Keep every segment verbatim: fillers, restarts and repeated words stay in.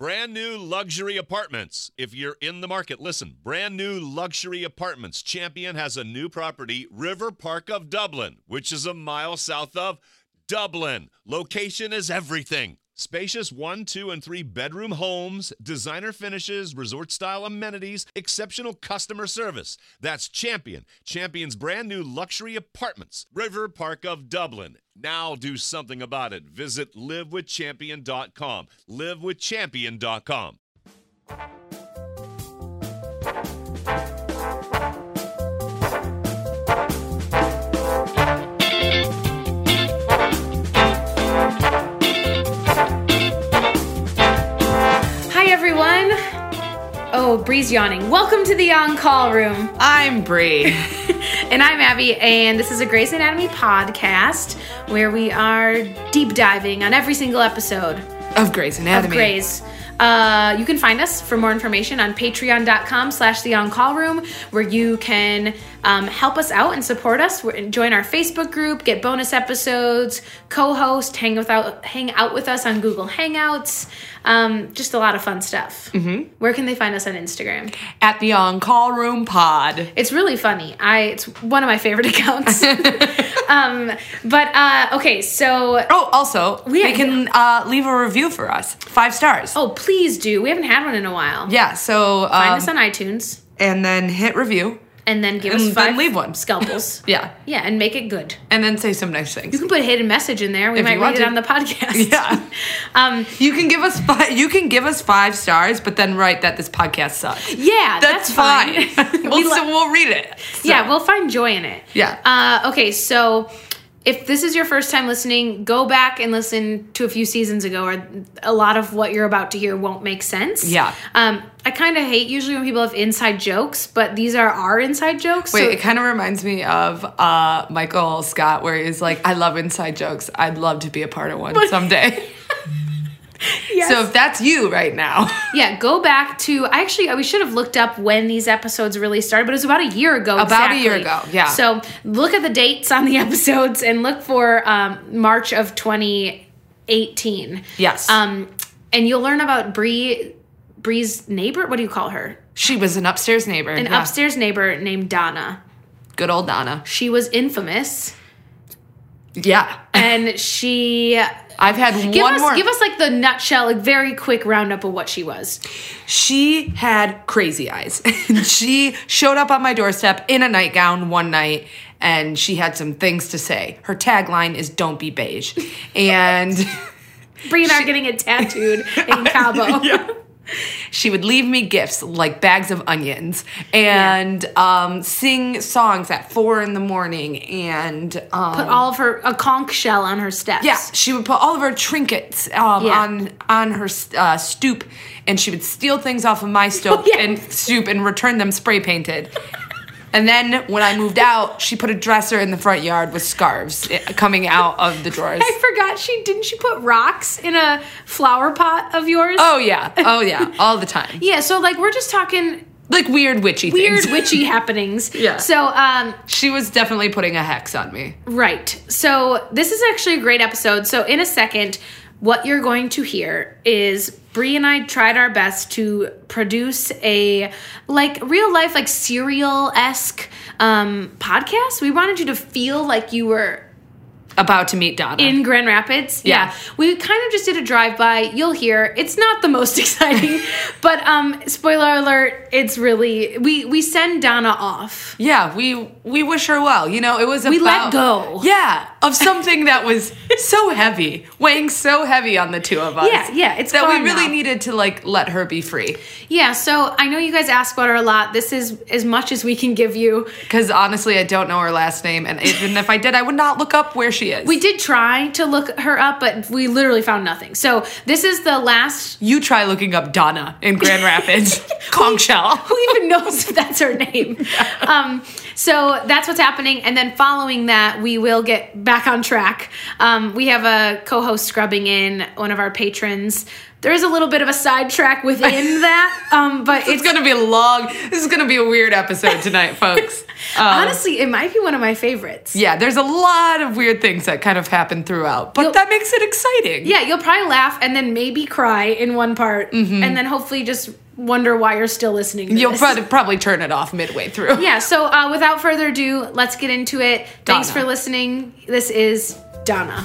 Brand new luxury apartments. If you're in the market, listen. Brand new luxury apartments. Champion has a new property, River Park of Dublin, which is a mile south of Dublin. Location is everything. Spacious one, two, and three bedroom homes, designer finishes, resort-style amenities, exceptional customer service. That's Champion. Champion's brand new luxury apartments. River Park of Dublin. Now do something about it. Visit live with champion dot com. live with champion dot com. Everyone. Oh, Bree's yawning. Welcome to the On Call Room. I'm Bree. And I'm Abby, and this is a Grey's Anatomy podcast where we are deep diving on every single episode of Grey's Anatomy. Of Grey's. Uh, you can find us for more information on patreon.com slash the On Call Room, where you can um, help us out and support us. We're, join our Facebook group, get bonus episodes, co-host, hang, without, hang out with us on Google Hangouts. Um, just a lot of fun stuff. Mm-hmm. Where can they find us on Instagram? At the On Call Room Pod. It's really funny. I It's one of my favorite accounts. um, but, uh, okay, so... Oh, also, we they can uh, leave a review for us. Five stars. Oh, please do. We haven't had one in a while. Yeah, so... Um, find us on iTunes. And then hit review. And then give and us five then leave one. scalpels. Yeah. Yeah, and make it good. And then say some nice things. You can put a hidden message in there. We if might read it to. on the podcast. Yeah. um, you can give us five, you can give us five stars, but then write that this podcast sucks. Yeah, that's, that's fine. fine. we'll, we so we'll read it. So. Yeah, we'll find joy in it. Yeah. Uh, okay, so if this is your first time listening, go back and listen to a few seasons ago, or a lot of what you're about to hear won't make sense. Yeah. Um, I kind of hate usually when people have inside jokes, but these are our inside jokes. Wait, so- it kind of reminds me of uh, Michael Scott, where he's like, I love inside jokes. I'd love to be a part of one someday. Yes. So if that's you right now. Yeah, go back to, I actually, we should have looked up when these episodes really started, but it was about a year ago. About exactly. a year ago, yeah. So look at the dates on the episodes and look for um, March of twenty eighteen. Yes. Um, and you'll learn about Bree, Bree's neighbor. What do you call her? She was an upstairs neighbor. An yeah. upstairs neighbor named Donna. Good old Donna. She was infamous. Yeah. And she... I've had give one us, more. Give us like the nutshell, like very quick roundup of what she was. She had crazy eyes. She showed up on my doorstep in a nightgown one night, and she had some things to say. Her tagline is "Don't be beige," and Bree and I are getting it tattooed in Cabo. Yeah. She would leave me gifts like bags of onions and yeah. um, sing songs at four in the morning and um, put all of her a conch shell on her steps. Yeah, she would put all of her trinkets um, yeah. on on her uh, stoop, and she would steal things off of my stoop oh, yeah. and stoop and return them spray painted. And then when I moved out, she put a dresser in the front yard with scarves coming out of the drawers. I forgot she didn't she put rocks in a flower pot of yours? Oh yeah. Oh yeah. All the time. Yeah, so like we're just talking like weird witchy weird things. witchy happenings. Yeah. So um she was definitely putting a hex on me. Right. So this is actually a great episode. So in a second, what you're going to hear is Bree and I tried our best to produce a like real life, like serial-esque um, podcast. We wanted you to feel like you were about to meet Donna in Grand Rapids. Yeah. yeah. We kind of just did a drive-by. You'll hear it's not the most exciting, but um, spoiler alert, it's really we we send Donna off. Yeah, we we wish her well. You know, it was about, we let go. Yeah, of something that was so heavy, weighing so heavy on the two of us. Yeah, yeah, it's that we gone really now. needed to like let her be free. Yeah, so I know you guys ask about her a lot. This is as much as we can give you. Because honestly, I don't know her last name, and even if I did, I would not look up where she is. We did try to look her up, but we literally found nothing. So this is the last... You try looking up Donna in Grand Rapids. Conch shell. Who even knows if that's her name? um, so that's what's happening. And then following that, we will get back back on track. Um, we have a co-host scrubbing in, one of our patrons. There is a little bit of a sidetrack within that, um, but it's, it's going to be a long, this is going to be a weird episode tonight, folks. Um, Honestly, it might be one of my favorites. Yeah, there's a lot of weird things that kind of happen throughout, but You'll, that makes it exciting. Yeah, you'll probably laugh and then maybe cry in one part, mm-hmm. and then hopefully just wonder why you're still listening to You'll this. probably, probably turn it off midway through. Yeah, so uh, without further ado, let's get into it. Donna. Thanks for listening. This is Donna.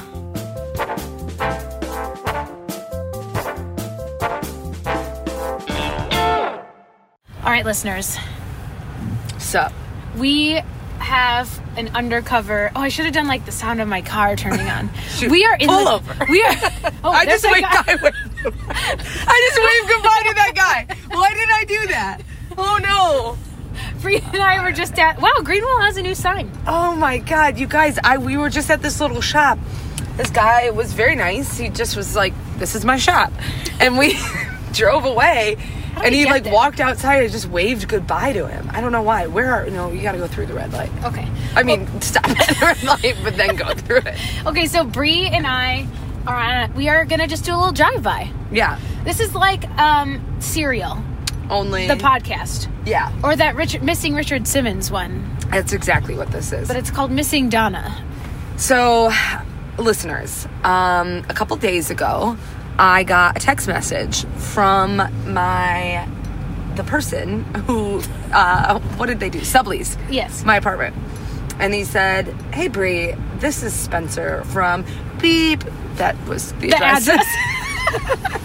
All right, listeners. So, we have an undercover. Oh, I should have done like the sound of my car turning on. Shoot, we are in pull the, over. We are. Oh, I just there's waved. that guy. I, waved I just waved goodbye to that guy. Why did I do that? Oh no! Bree and I were just at. Wow, Greenwell has a new sign. Oh my God, you guys! I we were just at this little shop. This guy was very nice. He just was like, "This is my shop," and we drove away. And he like there? walked outside and just waved goodbye to him. I don't know why. Where are no? You got to go through the red light. Okay. I mean, well, stop at the red light, but then go through it. Okay, so Bree and I are on. A, we are gonna just do a little drive by. Yeah. This is like um, Serial, Only the podcast, yeah. or that Richard, Missing Richard Simmons one. That's exactly what this is. But it's called Missing Donna. So, listeners, um, a couple days ago, I got a text message from my, the person who, uh, what did they do? Sublease. Yes. My apartment. And he said, "Hey, Bree, this is Spencer from beep." That was the, The address. address.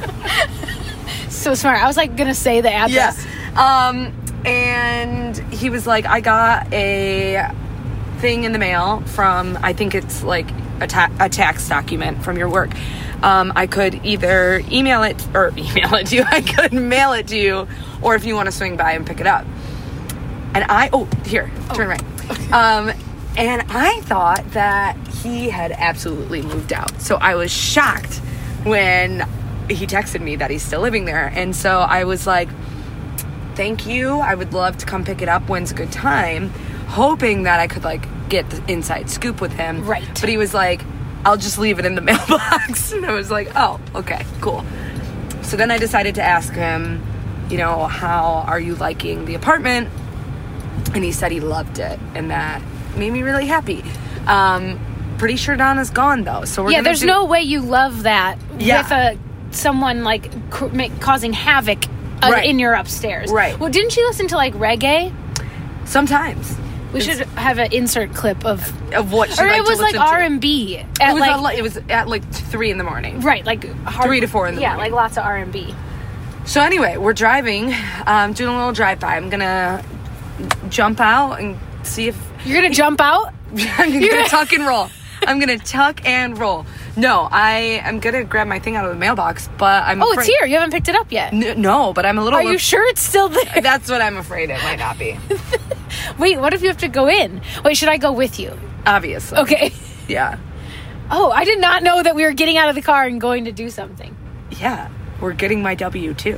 So smart. I was like gonna say the address. Yeah. Um, and he was like, "I got a thing in the mail from, I think it's like a, ta- a tax document from your work. Um, I could either email it or email it to you. I could mail it to you, or if you want to swing by and pick it up." And I, oh, here, turn right. Okay. Um, and I thought that he had absolutely moved out. So I was shocked when he texted me that he's still living there. And so I was like, "Thank you. I would love to come pick it up. When's a good time?" Hoping that I could like get the inside scoop with him. Right. But he was like, "I'll just leave it in the mailbox." And I was like, "Oh, okay, cool." So then I decided to ask him, you know, "How are you liking the apartment?" And he said he loved it, and that made me really happy. Um, pretty sure Donna's gone though, so we're Yeah, gonna there's do- no way you love that Yeah. with a someone like cr- make, causing havoc uh, Right. in your upstairs. Right. Well, didn't you listen to like reggae? Sometimes We It's- should have an insert clip of. of what she Or liked it was to like listen to. R and B It at was, like a, li- it was at like three in the morning. right, like hard, Three to four in the yeah, morning. like lots of R and B. So anyway, we're driving, um, doing a little drive-by. I'm gonna jump out and see if You're gonna jump out. I'm gonna tuck and roll. I'm gonna tuck and roll. No, I am gonna grab my thing out of the mailbox, but I'm Oh, afraid- it's here. You haven't picked it up yet. N- no, but I'm a little. Are you sure it's still there? That's what I'm afraid it might not be. Wait, what if you have to go in? Wait, should I go with you? Obviously. Okay. Yeah. Oh, I did not know that we were getting out of the car and going to do something. Yeah. We're getting my W two.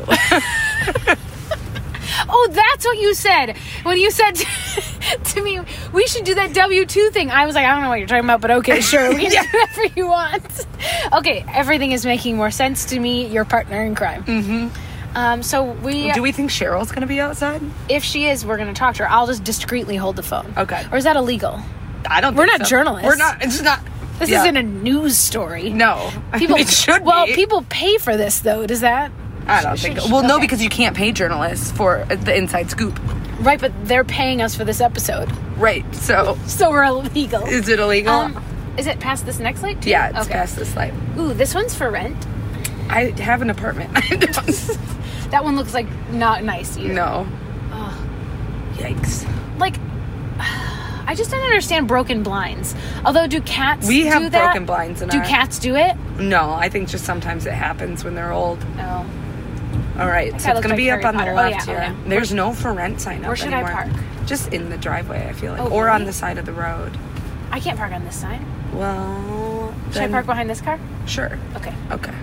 Oh, that's what you said. When you said to, to me, we should do that W two thing. I was like, I don't know what you're talking about, but okay, sure. We can Yeah. do whatever you want. Okay, everything is making more sense to me. Your partner in crime. Mm-hmm. Um, so we... Do we think Cheryl's gonna be outside? If she is, we're going to talk to her. I'll just discreetly hold the phone. Okay. Or is that illegal? I don't. We're think not so. journalists. We're not. It's not. This yeah. isn't a news story. No. People, it should well, be. people pay for this, though. Does that... I don't should- think. should- Well, no, okay. because you can't pay journalists for the inside scoop. Right, but they're paying us for this episode. Right. So, So we're illegal. is it illegal? Um, is it past this next light? too? yeah, it's okay. past this light. Ooh, this one's for rent. I have an apartment. I don't. That one looks like not nice either. No. Ugh. Yikes. Like, I just don't understand broken blinds. Although, do cats We do have that? broken blinds in Do our- cats do it? No, I think just sometimes it happens when they're old. No. All right, That so guy it's looked going to like be up Harry on the Potter. Oh, left yeah, here. okay. There's no for rent sign up Where should I anymore. park? Just in the driveway, I feel like. Oh, or on really? the side of the road. I can't park on this side. Well, Should then, I park behind this car? Sure. Okay. Okay.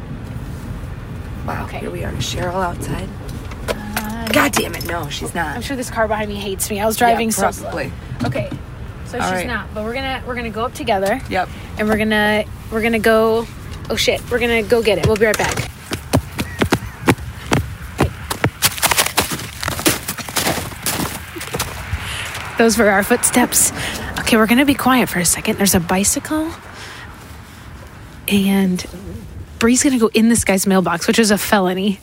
Wow, Okay. here we are. Cheryl outside. Uh, God damn it, no, she's I'm not. sure this car behind me hates me. I was driving Yeah, so probably. slow. Okay. So All she's right. not. But we're gonna we're gonna go up together. Yep. And we're gonna we're gonna go. Oh shit! We're gonna go get it. We'll be right back. Those were our footsteps. Okay, we're gonna be quiet for a second. There's a bicycle, and Bree's gonna go in this guy's mailbox, which is a felony.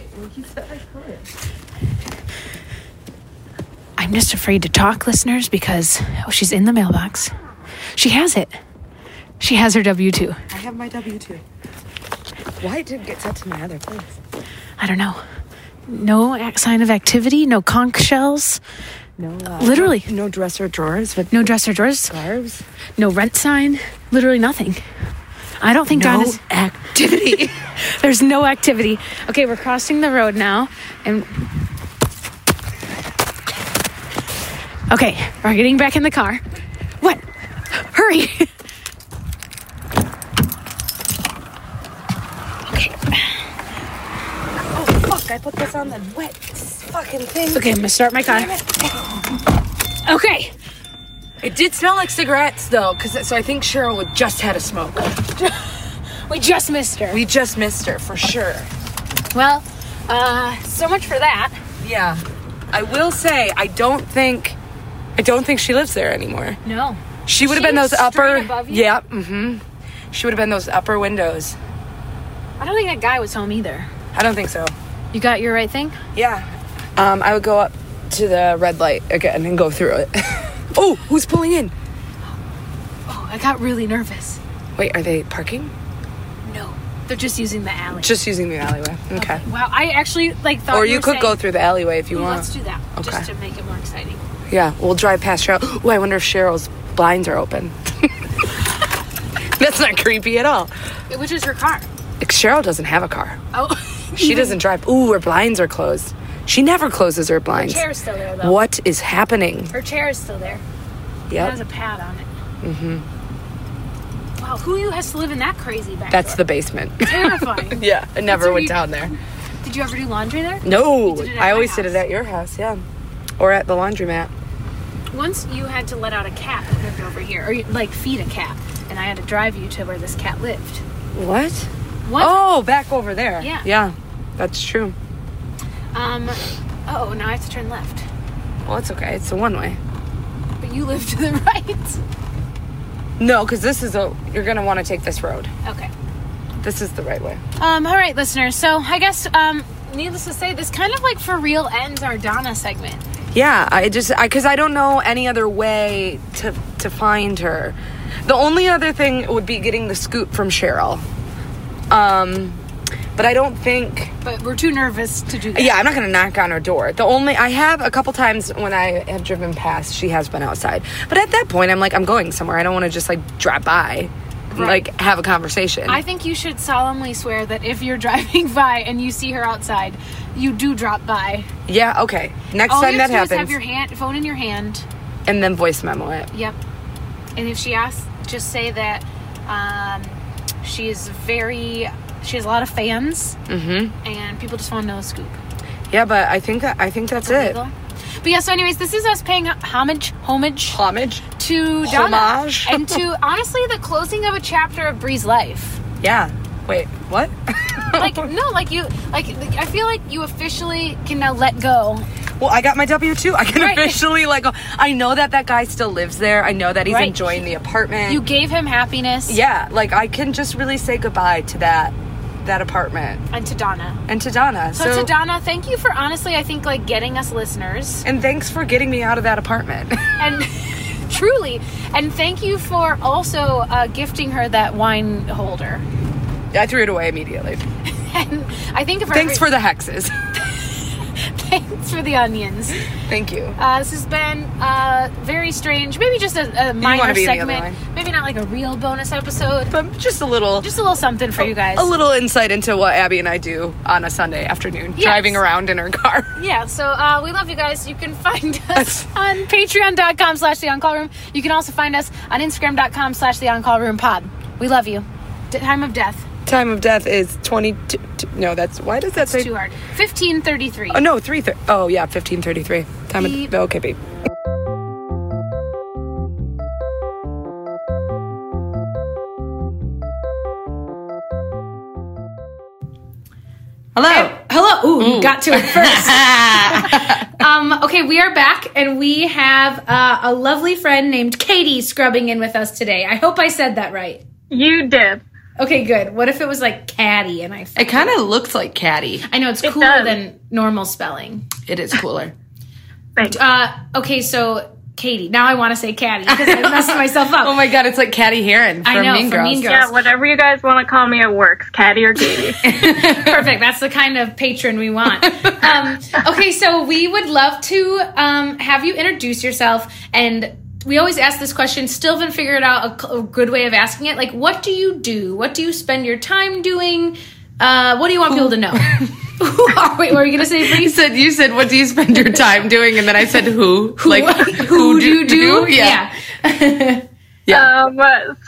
I'm just afraid to talk, listeners, because oh, she's in the mailbox. She has it. She has her W two. I have my W two. Why did it get sent to my other place? I don't know. No ac- sign of activity. No conch shells. No, uh, Literally. no, no dresser drawers with No dresser drawers. scarves. No rent sign. Literally nothing. I don't think No Donna's... activity. There's no activity. Okay, we're crossing the road now. And... Okay, we're getting back in the car. What? Hurry. Okay. Oh, fuck, I put this on the wet fucking thing. Okay, I'm gonna start my car. Okay. It did smell like cigarettes, though, cause so I think Cheryl would just had a smoke. We just missed her. We just missed her, for sure. Well, uh, so much for that. Yeah. I will say, I don't think, I don't think she lives there anymore. No. She would have She been was those upper, straight above you? yeah, mm-hmm. She would have been those upper windows. I don't think that guy was home either. I don't think so. You got your right thing? Yeah. Um, I would go up to the red light again and go through it. Oh, who's pulling in? Oh, I got really nervous. Wait, are they parking? No. They're just using the alley. Just using the alleyway. Okay. Wow, I actually like thought Or you you were could saying, go through the alleyway if you Ooh, want. let's do that. Okay. Just to make it more exciting. Yeah, we'll drive past Cheryl. Oh, I wonder if Cheryl's blinds are open. That's not creepy at all. Which is her car. Cheryl doesn't have a car. Oh. She even- doesn't drive. Ooh, her blinds are closed. She never closes her Her blinds. chair's still there though. What is happening? Her chair is still there. It has a Yep. pad on it. Mm-hmm. Wow, who has to live in that crazy back That's the door? basement. Terrifying. Yeah, I never where went you- down there. Did you ever do laundry there? No, You did it at I my always did it house. at your house, yeah. Or at the laundromat. Once you had to let out a cat that lived over here, or you, like feed a cat, and I had to drive you to where this cat lived. What? What? Oh, back over there. Yeah. Yeah, that's true. Um. Oh, now I have to turn left. Well, it's okay. It's a one-way. But you live to the right. No, because this is a... You're going to want to take this road. Okay. This is the right way. Um. All right, listeners. So I guess, um, needless to say, this kind of like for real ends our Donna segment. Yeah, I just... I Because I don't know any other way to, to find her. The only other thing would be getting the scoop from Cheryl. Um... But I don't think... But we're too nervous to do that. Yeah, I'm not going to knock on her door. The only... I have a couple times when I have driven past, she has been outside. But at that point, I'm like, I'm going somewhere. I don't want to just, like, drop by. Right. Like, have a conversation. I think you should solemnly swear that if you're driving by and you see her outside, you do drop by. Yeah, okay. Next All time you that have to do happens. is have your hand, phone in your hand. And then voice memo it. Yep. And if she asks, just say that um, she is very... She has a lot of fans. Mm-hmm. And people just want to know the scoop. Yeah, but I think that I think that's it. Illegal. But yeah, so anyways, this is us paying homage, homage Homage. to Donna. Homage. And to, honestly, the closing of a chapter of Bree's life. Yeah. Wait, what? Like, no, like you, like, I feel like you officially can now let go. Well, I got my W two. I can Right. officially, like, go. I know that that guy still lives there. I know that he's Right. enjoying the apartment. You gave him happiness. Yeah, like, I can just really say goodbye to that that apartment. And to Donna. And to Donna. So, to Donna, thank you for honestly, I think, like, getting us listeners. And thanks for getting me out of that apartment. And truly. And thank you for also uh, gifting her that wine holder. I threw it away immediately. And I think if Thanks for the hexes. Thanks for the onions. Thank you. Uh, this has been uh, very strange. Maybe just a, a minor wanna be in the other segment. line. Maybe not like a real bonus episode. But just a little... Just a little something for you guys. A little insight into what Abby and I do on a Sunday afternoon, Yes. driving around in her car. Yeah, so uh, we love you guys. You can find us on patreon.com slash the on-call room. You can also find us on instagram.com slash the on-call room pod. We love you. D- time of death. Time of death is twenty-two... No, that's... Why does that say... Too hard. fifteen thirty-three. Oh, no, three... Thir- oh, yeah, fifteen thirty-three. Time Beep. of... Okay, beep. Hello. Hey, hello. Ooh, you got to it first. um, okay, we are back, and we have uh, a lovely friend named Katie scrubbing in with us today. I hope I said that right. You did. Okay, good. What if it was like Caddy and I? It kind of looks like Caddy. I know it's It cooler does. than normal spelling. It is cooler. Thanks. Uh, okay, so Katie. Now I want to say Caddy because I messed myself up. Oh my God, it's like Caddy Heron from I know, Mean from Girls. Mean Girls. Yeah, whatever you guys want to call me, it works. Caddy or Katie. Perfect. That's the kind of patron we want. Um, okay, so we would love to um, have you introduce yourself. And we always ask this question. Still haven't figured out a, a good way of asking it. Like, what do you do? What do you spend your time doing? Uh, what do you want people to know? Who are, wait, what were you going to say, You please? said, you said, what do you spend your time doing? And then I said, who? Who, like, who do you do? Yeah. Yeah. Yeah. Um, so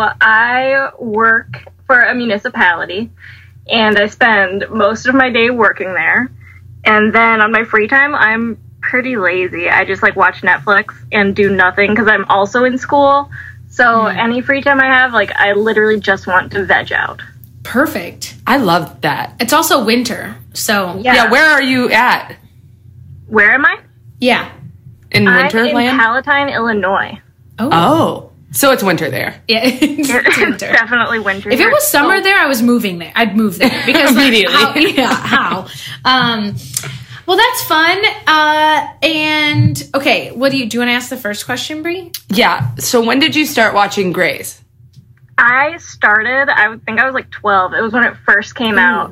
I work for a municipality, and I spend most of my day working there. And then on my free time, I'm pretty lazy. I just like watch Netflix and do nothing because I'm also in school. So Mm. any free time I have, like I literally just want to veg out. Perfect. I love that. It's also winter. So, Yeah. Yeah, where are you at? Where am I? yeah. In I'm in Winterland? Palatine, Illinois. Oh. Oh. So it's winter there. Yeah. It's It's winter. definitely winter. If it here. was summer So- there, I was moving there. I'd move there because like, Immediately. how, yeah, how? Um, well, that's fun. Uh, and okay, what do you do? You want to ask the first question, Bree? Yeah. So when did you start watching Grey's? I started, I would think I was like twelve. It was when it first came out.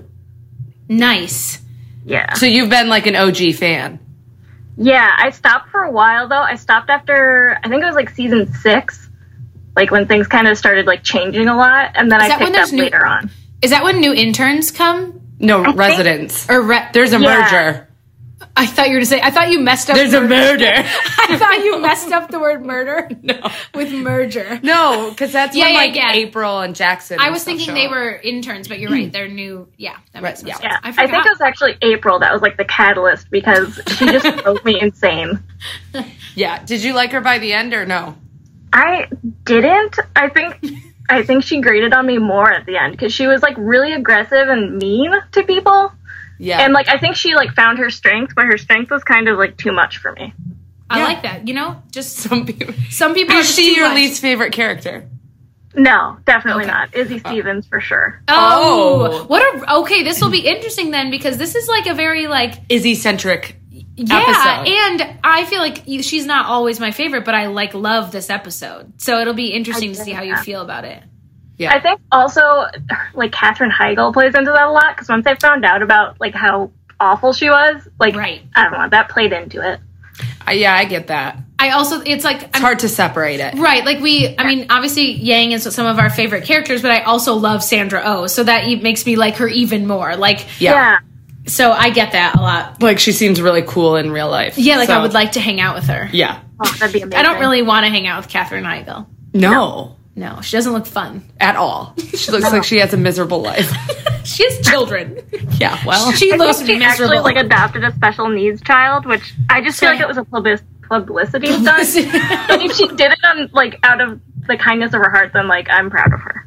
Nice. Yeah. So you've been like an O G fan. Yeah, I stopped for a while though. I stopped after, I think it was like season six, like when things kind of started like changing a lot. And then Is I that when picked there's up new- later on. Is that when new interns come? No, residents. Or re- There's a Yeah. merger. I thought you were going to say. I thought you messed up. There's the a word- murder. I thought you messed up the word murder. No. With merger. No, because that's Yeah, when yeah, like yeah. April and Jackson. I and was stuff thinking show they up. were interns, but you're right. They're new. Yeah, that makes Right, sense. yeah. Yeah, I I, forgot. think it was actually April that was like the catalyst because she just drove me insane. Yeah. Did you like her by the end or no? I didn't. I think I think she grated on me more at the end because she was like really aggressive and mean to people. Yeah. And like I think she like found her strength, but her strength was kind of like too much for me. I Yeah. like that. You know, just some people. some people. Are Is just she too your much. least favorite character? No, definitely Okay. not. Izzy Stevens for sure. Oh, Oh. what a okay. This will be interesting then because this is like a very like Izzy centric. yeah, Episode. and I feel like you- she's not always my favorite, but I like love this episode. So it'll be interesting to see how you feel about it. I think also like Katherine Heigl plays into that a lot because once I found out about like how awful she was, like Right. I don't know, that played into it. Uh, yeah, I get that. I also it's like It's hard to separate it. right, like we. I mean, obviously Yang is some of our favorite characters, but I also love Sandra Oh, so that e- makes me like her even more. Like, Yeah. Yeah. so I get that a lot. Like she seems really cool in real life. Yeah, like I So, would like to hang out with her. Yeah. Oh, that'd be amazing. I don't really want to hang out with Katherine Heigl. No. No, she doesn't look fun. At all. She looks like she has a miserable life. She has children. Yeah. Well. She I looks think she miserable. actually like adopted a special needs child, which I just feel like it was a publi- publicity stunt. But if she did it on like out of the kindness of her heart, then like I'm proud of her.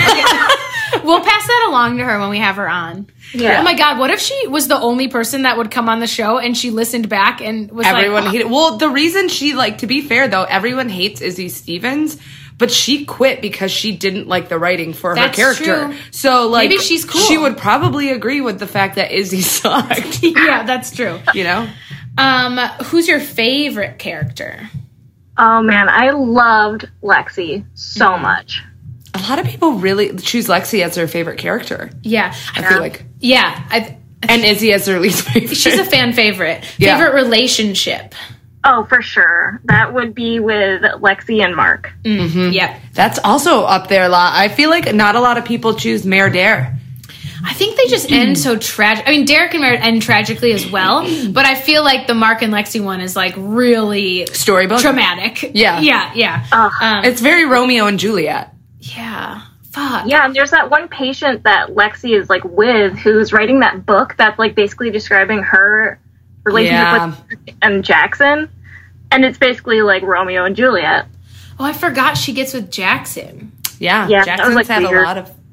We'll pass that along to her when we have her on. Yeah. Oh my God, what if she was the only person that would come on the show and she listened back and was Everyone like, hated. Well, the reason she like to be fair though, everyone hates Izzy Stevens, but she quit because she didn't like the writing for That's her character. true. So like, Maybe she's cool. She would probably agree with the fact that Izzy sucked. yeah, that's true. You know. Um, who's your favorite character? Oh man, I loved Lexi so Mm-hmm. much. A lot of people really choose Lexi as their favorite character. Yeah. I feel like, Yeah, I, and Izzy as their least favorite. she's a fan favorite. Yeah. Favorite relationship? Oh, for sure. That would be with Lexi and Mark. Mm-hmm. Yep. That's also up there a lot. I feel like not a lot of people choose Mayor Dare. I think they just end so tragic. I mean, Derek and Merritt end tragically as well, but I feel like the Mark and Lexi one is like really Storybook. traumatic. Yeah. Yeah, yeah. Ugh. Um, It's very Romeo and Juliet. yeah. Fuck. Yeah, and there's that one patient that Lexi is like with who's writing that book that's like basically describing her relationship Yeah. with and Jackson. And it's basically like Romeo and Juliet. Oh, I forgot she gets with Jackson. Yeah, Yeah, that was, Jackson's like, had weird. a lot of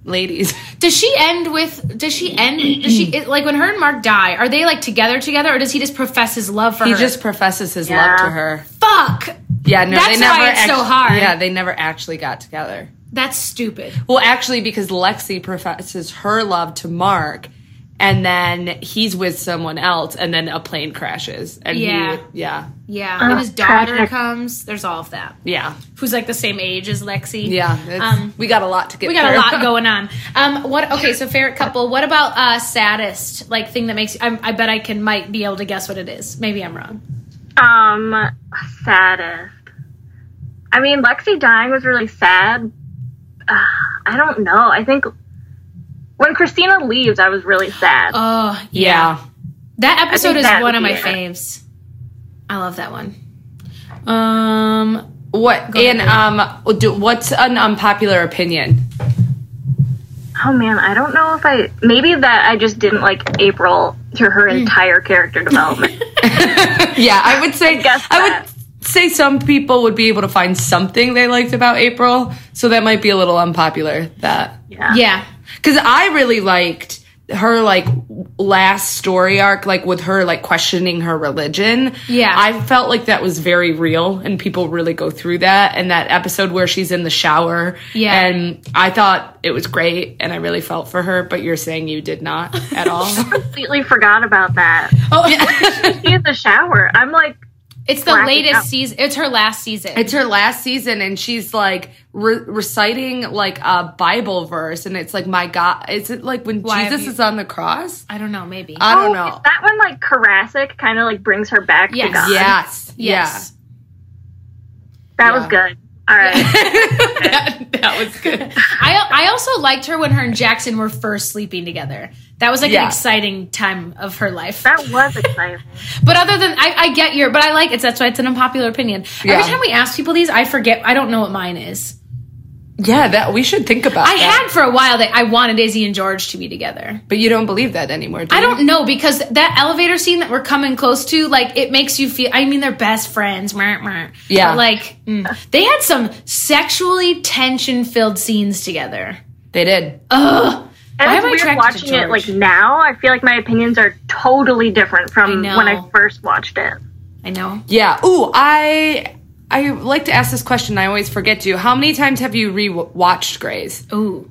ladies. Does she end with, does she end, does she, it, like when her and Mark die, are they like together together or does he just profess his love for He her? just professes his Yeah. love to her. Fuck! Yeah, no, That's they never why it's so actu- hard. Yeah, they never actually got together. That's stupid. Well, actually, because Lexi professes her love to Mark, and then he's with someone else, and then a plane crashes. And Yeah. He, yeah. Yeah. Oh, and his daughter tragic. comes. There's all of that. Yeah. Who's like the same age as Lexi. Yeah. it's- Um, we got a lot to get We got through. a lot going on. Um, what? Okay, so favorite couple. What about uh, saddest? Like thing that makes you? I, I bet I can might be able to guess what it is. Maybe I'm wrong. Um, saddest. I mean, Lexi dying was really sad. Uh, I don't know. I think when Christina leaves, I was really sad. Oh yeah, Yeah. that episode think is that one would of my be it. faves. I love that one. Um, What? Go And ahead. um, do, what's an unpopular opinion? Oh man, I don't know if I. Maybe that I just didn't like April through her entire character development. Yeah, I would say. I guess I that. would say some people would be able to find something they liked about April, so that might be a little unpopular. That Yeah. yeah, because I really liked her like last story arc, like with her like questioning her religion. Yeah. I felt like that was very real, and people really go through that. And that episode where she's in the shower, Yeah. and I thought it was great, and I really felt for her. But you're saying you did not at all. Completely forgot about that. oh, She in the shower. I'm like, it's the Blacking latest out. season. It's her last season. It's her last season, and she's like re- reciting like a Bible verse, and it's like, my God, is it like when Why have Jesus you- is on the cross? I don't know. Maybe. I don't oh, know. is that when like Karasik kind of like brings her back Yes. to God? Yes, yes. That Yeah. was good. All right. yeah, that, that was good. I I also liked her when her and Jackson were first sleeping together. That was like Yeah. an exciting time of her life. That was exciting. But other than I, I get your, but I like it. That's why it's an unpopular opinion. Yeah. Every time we ask people these, I forget. I don't know what mine is. Yeah, that we should think about. I that. had for a while that I wanted Izzy and George to be together. But you don't believe that anymore, do I you? don't know because that elevator scene that we're coming close to, like, it makes you feel. I mean, they're best friends. Meh, meh. Yeah. But, like, mm, they had some sexually tension-filled scenes together. They did. Ugh. And Why it's am I weird attracted to watching it like George? now. I feel like my opinions are totally different I from know. when I first watched it. I know. Yeah. Ooh, I I like to ask this question. I always forget to. How many times have you re-watched Grey's? Ooh.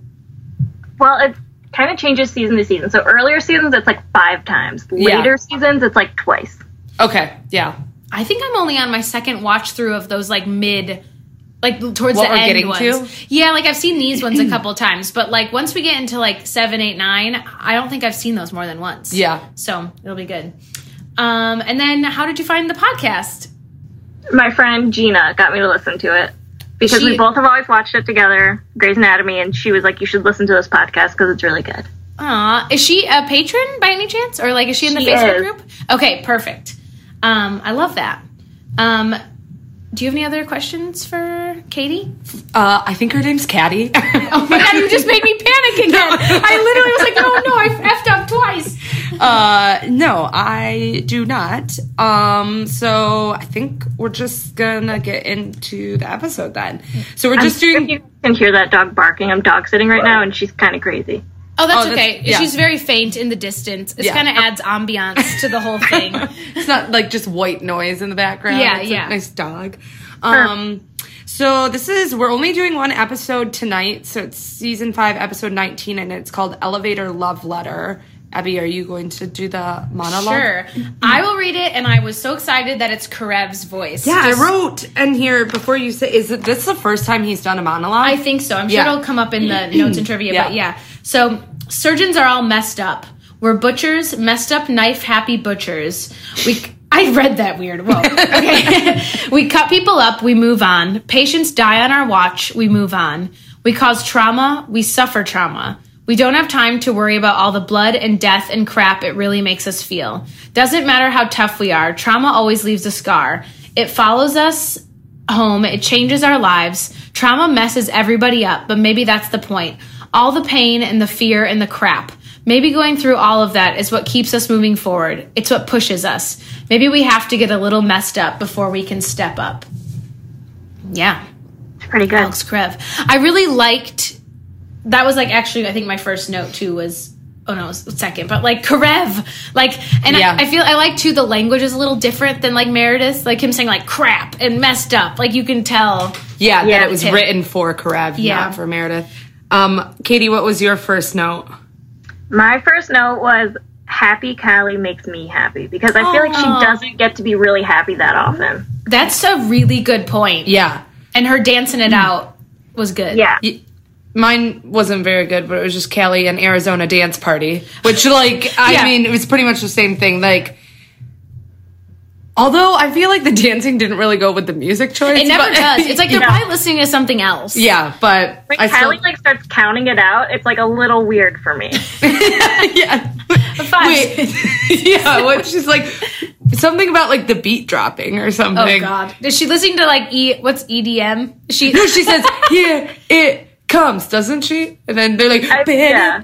Well, it kind of changes season to season. So earlier seasons, it's like five times. Yeah. Later seasons, it's like twice. Okay. Yeah. I think I'm only on my second watch through of those, like, mid. Like towards What the we're end getting ones. to? Yeah, like I've seen these ones a couple times, but like once we get into like seven, eight, nine, I don't think I've seen those more than once. Yeah. So it'll be good. Um, and then how did you find the podcast? My friend Gina got me to listen to it because She- we both have always watched it together, Grey's Anatomy, and she was like, "You should listen to this podcast because it's really good." Aw, is she a patron by any chance, or like is she in the She Facebook is. group? Okay, perfect. Um, I love that. Um, do you have any other questions for Katie? Uh, I think her name's Caddy. Oh my god, you just made me panic again. I literally was like, oh no, I effed up twice. Uh, no, I do not. Um, so I think we're just gonna get into the episode then. So we're I'm just sure doing. you can hear that dog barking. I'm dog sitting right now, and she's kind of crazy. Oh, that's Oh, that's- okay. yeah. She's very faint in the distance. It Yeah. kind of adds ambiance to the whole thing. It's not like just white noise in the background. Yeah, It's yeah. a nice dog. Um, so this is we're only doing one episode tonight. So it's season five, episode nineteen, and it's called Elevator Love Letter. Abby, are you going to do the monologue? Sure. I will read it, and I was so excited that it's Karev's voice. Yeah, Just- I wrote in here before you say, is it this the first time he's done a monologue? I think so. I'm sure Yeah. it'll come up in the notes and trivia, Yeah. but yeah. So, surgeons are all messed up. We're butchers, messed up knife happy butchers. We I read that weird. Whoa. Okay. We cut people up, we move on. Patients die on our watch, we move on. We cause trauma, we suffer trauma. We don't have time to worry about all the blood and death and crap it really makes us feel. Doesn't matter how tough we are, trauma always leaves a scar. It follows us home, it changes our lives. Trauma messes everybody up, but maybe that's the point. All the pain and the fear and the crap. Maybe going through all of that is what keeps us moving forward. It's what pushes us. Maybe we have to get a little messed up before we can step up. Yeah. It's pretty good. Alex Karev. I really liked that was like actually I think my first note too was oh no, second, but like Karev, like, and Yeah. I, I feel I like too the language is a little different than like Meredith, like him saying like crap and messed up, like you can tell. Yeah, Yeah, that it was him. written for Karev, Yeah. not for Meredith. Um, Katie, what was your first note? My first note was happy Callie makes me happy because I feel like Aw. she doesn't get to be really happy that often. That's a really good point. Yeah. And her dancing it out was good. Yeah. Y- Mine wasn't very good, but it was just Callie and Arizona dance party, which, like, I Yeah. mean, it was pretty much the same thing. Like, although I feel like the dancing didn't really go with the music choice. It never but- does. It's like they're Yeah. probably listening to something else. yeah, but When I still, Callie like starts counting it out, it's like a little weird for me. yeah. Five. Wait, yeah, what she's like something about like the beat dropping or something. Oh God. Is she listening to like E what's E D M? She No, she says, "Here it comes," doesn't she? And then they're like, I- yeah.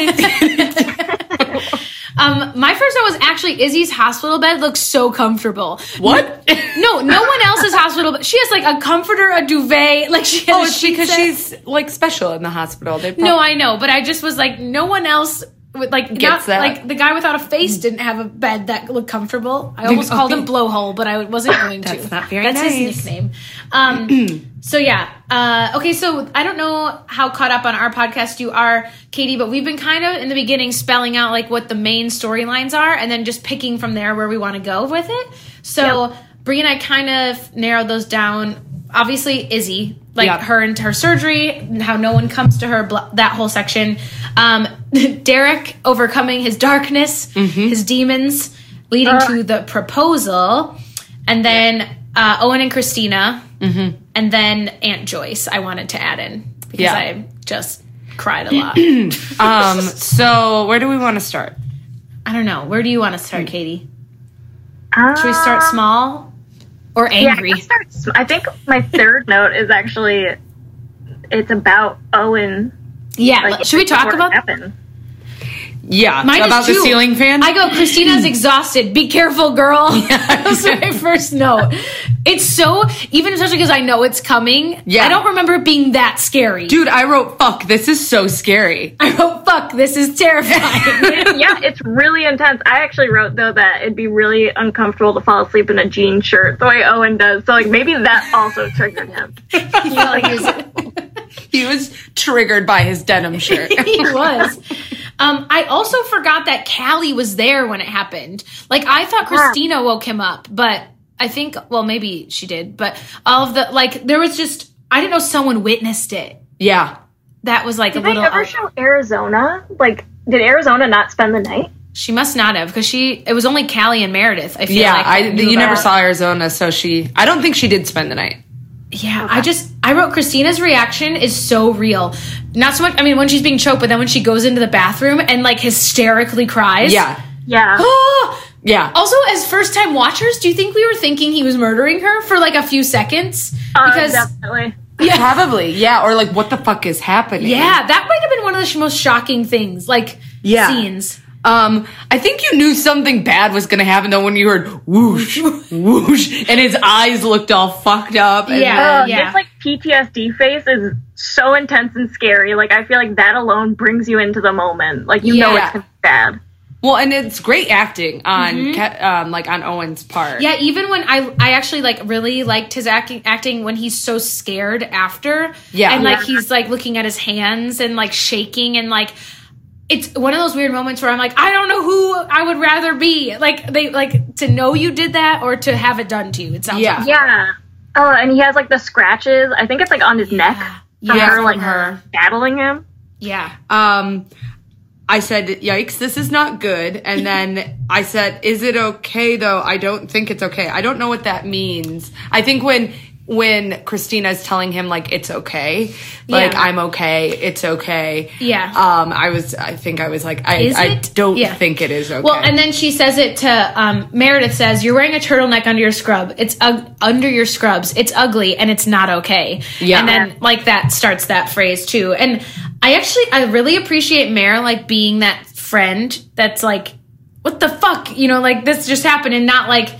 Um, my first note was actually Izzy's hospital bed looks so comfortable. What? No, no one else's hospital bed. She has like a comforter, a duvet, like she has Oh, a it's sheet because set. she's like special in the hospital. They prob- No, I know, but I just was like, no one else with like Gets not, that. like the guy without a face didn't have a bed that looked comfortable. I almost called him Blowhole, but I wasn't going to. That's not very That's nice. his nickname. Um, so yeah, uh, okay. So I don't know how caught up on our podcast you are, Katie, but we've been kind of in the beginning spelling out like what the main storylines are, and then just picking from there where we want to go with it. So Brie and I kind of narrowed those down. Obviously, Izzy, like Yeah. her and her surgery, and how no one comes to her, bl- that whole section. Um, Derek overcoming his darkness, his demons, leading to the proposal, and then uh, Owen and Christina, and then Aunt Joyce. I wanted to add in because Yeah. I just cried a lot. Um. So where do we want to start? I don't know. Where do you want to start, Katie? Uh, Should we start small or Yeah, I, angry? can start sm- I think my third note is actually it's about Owen. Yeah. Like, should we talk what about? happened? Yeah. Mine is about the two. ceiling fan. I go, Christina's exhausted. Be careful, girl. That was my first note. It's so, even especially because I know it's coming. Yeah. I don't remember it being that scary. Dude, I wrote, "Fuck, this is so scary." I wrote, fuck, this is terrifying. Yeah, it's really intense. I actually wrote though that it'd be really uncomfortable to fall asleep in a jean shirt the way Owen does. So like maybe that also triggered him. Yeah, like, is- He was triggered by his denim shirt. he was. Um, I also forgot that Callie was there when it happened. Like, I thought Christina woke him up, but I think, well, maybe she did, but all of the, like, there was just, I didn't know someone witnessed it. Yeah. That was like Did a they little. ever out- show Arizona? Like, did Arizona not spend the night? She must not have, because she, it was only Callie and Meredith, I feel Yeah. like. I. that knew You never about- saw Arizona, so she. I don't think she did spend the night. Yeah, I just, I wrote Christina's reaction is so real. Not so much, I mean, when she's being choked, but then when she goes into the bathroom and like hysterically cries. Yeah. Yeah. Yeah. Also, as first time watchers, do you think we were thinking he was murdering her for like a few seconds? Uh, Because, definitely. Probably. Yeah. Or like, what the fuck is happening? yeah, that might have been one of the sh- most shocking things, like Yeah. scenes. Um, I think you knew something bad was gonna happen though when you heard whoosh, whoosh, and his eyes looked all fucked up. And Yeah. Uh, His like P T S D face is so intense and scary. Like I feel like that alone brings you into the moment. Like you know Yeah. it's gonna be bad. Well, and it's great acting on, Ke- um, like on Owen's part. Yeah, even when I I actually like really liked his acting acting when he's so scared after. Yeah. And like Yeah. he's like looking at his hands and like shaking and like it's one of those weird moments where I'm like, I don't know who I would rather be. Like they like to know you did that or to have it done to you. It sounds Yeah. awful. Yeah. Oh, and he has like the scratches. I think it's like on his neck from Yeah, her from like her. battling him. Yeah. Um, I said, yikes, this is not good. And then I said, is it okay though? I don't think it's okay. I don't know what that means. I think when, when Christina's telling him like, it's okay, like, Yeah. I'm okay, it's okay. Yeah. Um, I was, I think I was like, I, Is I it? don't Yeah. think it is okay. Well, and then she says it to um, Meredith. Says you're wearing a turtleneck under your scrub. It's ug- under your scrubs. It's ugly and it's not okay. Yeah. And then like that starts that phrase too. And I actually I really appreciate Mare like being that friend that's like, what the fuck, you know, like this just happened, and not like,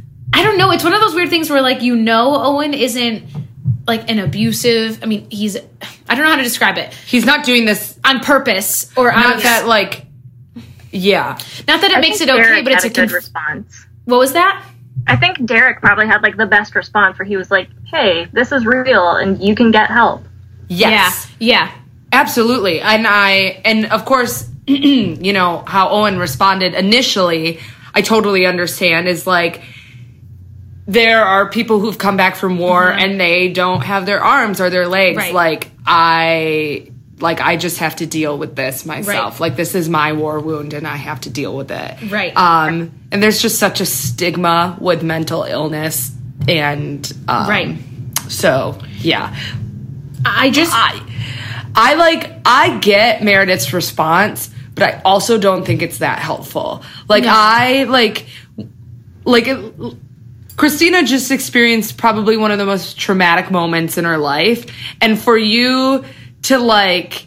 I don't know. It's one of those weird things where like you know Owen isn't like an abusive. I mean, he's I I don't know how to describe it. He's not doing this on purpose or out not of that like, yeah. Not that it I makes it think okay, Derek but it's a had good conf- response. What was that? I think Derek probably had like the best response where he was like, "Hey, this is real, and you can get help." Yes. Yeah. Yeah. Absolutely. And I, and of course, you know, how Owen responded initially, I totally understand, is like, there are people who've come back from war mm-hmm. and they don't have their arms or their legs. Right. Like, I, like, I just have to deal with this myself. Right. Like, this is my war wound and I have to deal with it. Right. Um, and there's just such a stigma with mental illness. And, um, right. So, yeah. I just, I, I like, I get Meredith's response, but I also don't think it's that helpful. Like, no. I, like, like, it, Christina just experienced probably one of the most traumatic moments in her life. And for you to, like,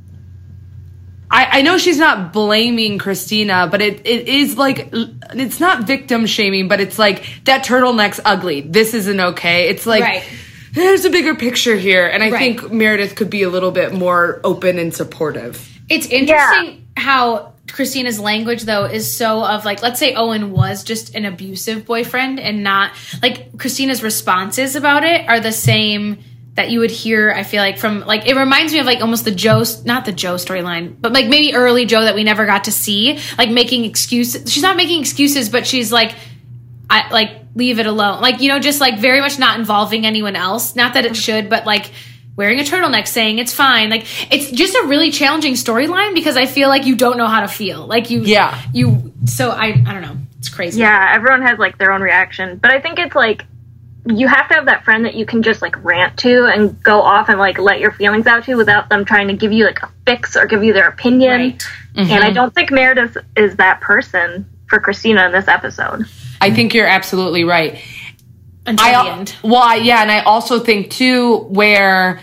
I, I know she's not blaming Christina, but it, it is, like, it's not victim shaming, but it's like, that turtleneck's ugly. This isn't okay. It's like... Right. There's a bigger picture here, and I right. think Meredith could be a little bit more open and supportive. It's interesting yeah. how Christina's language, though, is so of, like, let's say Owen was just an abusive boyfriend and not, like, Christina's responses about it are the same that you would hear, I feel like, from, like, it reminds me of, like, almost the Joe, not the Joe storyline, but, like, maybe early Joe that we never got to see, like, making excuses. She's not making excuses, but she's, like, I, like, leave it alone. Like, you know, just like very much not involving anyone else. Not that it should, but like wearing a turtleneck saying it's fine. Like, it's just a really challenging storyline because I feel like you don't know how to feel. Like you, yeah. you, so I, I don't know. It's crazy. Yeah. Everyone has like their own reaction, but I think it's like, you have to have that friend that you can just like rant to and go off and like let your feelings out to without them trying to give you like a fix or give you their opinion. Right. Mm-hmm. And I don't think Meredith is that person for Christina in this episode. I think you're absolutely right. Until I, the end. Well, I, yeah, and I also think, too, where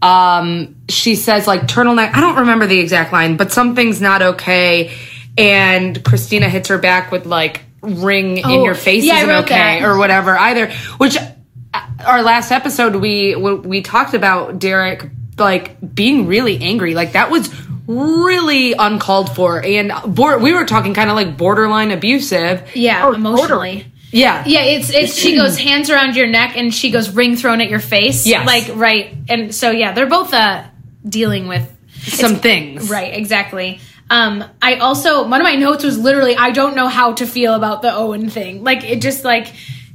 um, she says, like, turtleneck, I don't remember the exact line, but something's not okay, and Christina hits her back with, like, ring oh, in your face yeah, isn't okay, that. or whatever, either, which, our last episode, we we talked about Derek, like, being really angry. Like, that was really uncalled for, and bo- we were talking kind of like borderline abusive. Yeah, oh, emotionally. Totally. Yeah, yeah. It's it's. She goes hands around your neck, and she goes ring thrown at your face. Yes. like right. And so yeah, they're both uh, dealing with some things. Right, exactly. Um, I also one of my notes was literally I don't know how to feel about the Owen thing. Like it just like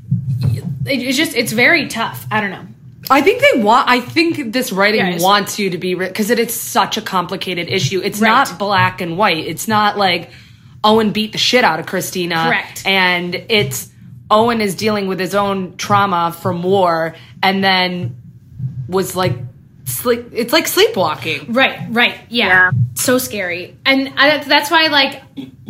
it, it's just it's very tough. I don't know. I think they want. I think this writing Yeah, wants you to be because it is such a complicated issue. It's Right. not black and white. It's not like Owen beat the shit out of Christina. Correct. And it's Owen is dealing with his own trauma from war, and then was like sleep. It's like sleepwalking. Right, right, yeah, Yeah. so scary, and I, that's why like.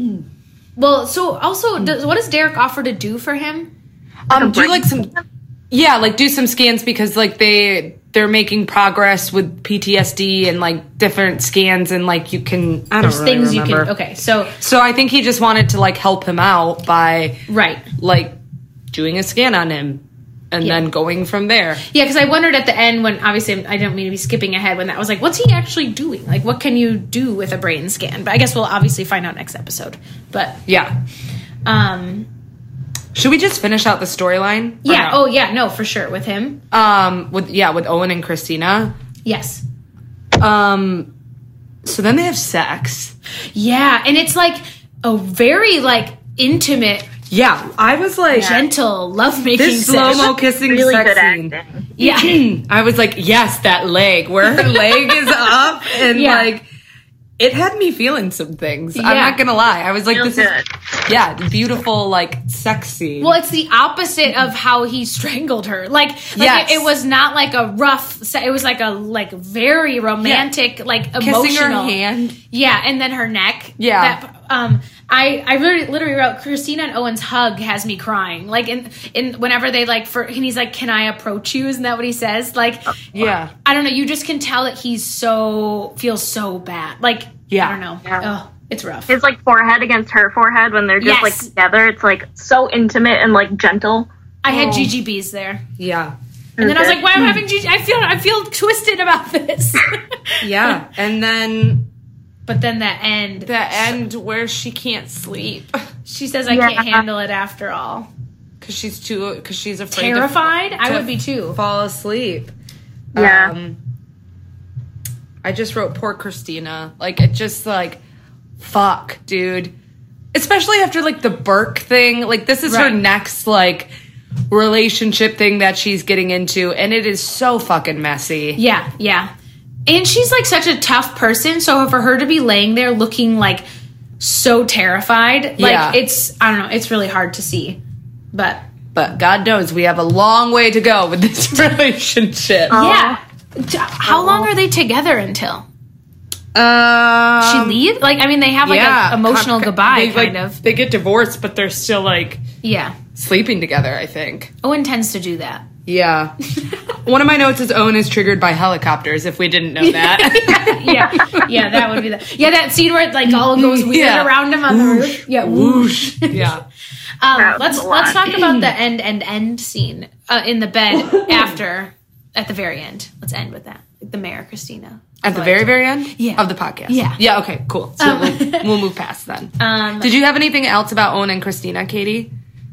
Well, so also, does, what does Derek offer to do for him? Um, do like some. Yeah, like do some scans because like they they're making progress with P T S D and like different scans and like you can I don't There's really things remember. you can. Okay, so So I think he just wanted to like help him out by right. like doing a scan on him and Yeah. then going from there. Yeah, because I wondered at the end when obviously I don't mean to be skipping ahead when that was like, what's he actually doing? Like, what can you do with a brain scan? But I guess we'll obviously find out next episode. But Yeah. um, Should we just finish out the storyline? Or yeah. no? Oh yeah. No, for sure with him. Um. With yeah, with Owen and Christina. Yes. Um. So then they have sex. Yeah, and it's like a very like intimate, Yeah, I was like, gentle lovemaking this slow mo sex. kissing Really sex good scene. acting. Yeah. I was like, yes, that leg where her leg is up and Yeah. like it had me feeling some things. I'm Yeah. not gonna lie. I was like, Feels this good. is yeah, beautiful like sex scene. Well, it's the opposite of how he strangled her. Like, like Yes. it, it was not like a rough. se- It was like a like very romantic, like emotional. Kissing her hand. Yeah, and then her neck. Yeah. That, um, I I really literally wrote Christina and Owen's hug has me crying. Like in in whenever they like for and he's like, "Can I approach you?" Isn't that what he says? Like, Yeah. I don't know. You just can tell that he's so feels so bad. Like, Yeah. I don't know. Yeah. Oh, it's rough. His like forehead against her forehead when they're just Yes. like together. It's like so intimate and like gentle. I had G G B's there. Yeah. And then I was like, why am I having Gigi? I feel I feel twisted about this. Yeah. And then but then the end. the end where she can't sleep She says I Yeah. can't handle it after all. because she's too because she's afraid Terrified? to, I to would be too. fall asleep. Yeah. Um, I just wrote poor Christina. Like it just like fuck, dude. Especially after like the Burke thing. Like this is Right. her next like relationship thing that she's getting into, and it is so fucking messy. Yeah, yeah. And she's like such a tough person, so for her to be laying there looking like so terrified, like Yeah. it's I don't know, it's really hard to see. But But God knows we have a long way to go with this relationship. yeah. T- How long are they together until? Um, She leave? Like I mean they have like yeah, a emotional com- goodbye they, kind like, of. They get divorced, but they're still like Yeah. sleeping together, I think. Owen tends to do that. Yeah. One of my notes is Owen is triggered by helicopters, if we didn't know that. yeah, yeah, that would be that. Yeah, that scene where it like all goes weird Yeah. around him on the roof. Yeah, whoosh. Yeah. Um, That was let's a lot. let's talk about the end end end scene uh, in the bed after at the very end. Let's end with that. The Mayor Christina. At the very, very end Yeah. of the podcast. Yeah. Yeah, okay, cool. So we'll, we'll move past then. Um, Did you have anything else about Owen and Christina, Katie?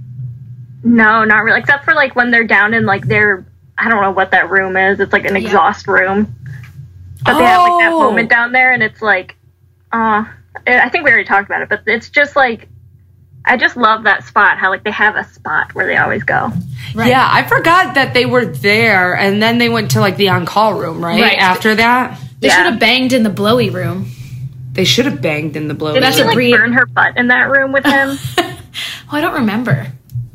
No, not really. Except for like when they're down in like their, I don't know what that room is. It's like an Yeah. exhaust room. But they have like that Oh. moment down there, and it's like, uh, I think we already talked about it, but it's just like, I just love that spot. How like they have a spot where they always go. right. Yeah, I forgot that they were there, and then they went to like the on-call room, right? Right. After that, They Yeah. should have banged in the blowy room. they should have banged in the blow. Did That's she a like breed. burn her butt in that room with him? Oh, I don't remember.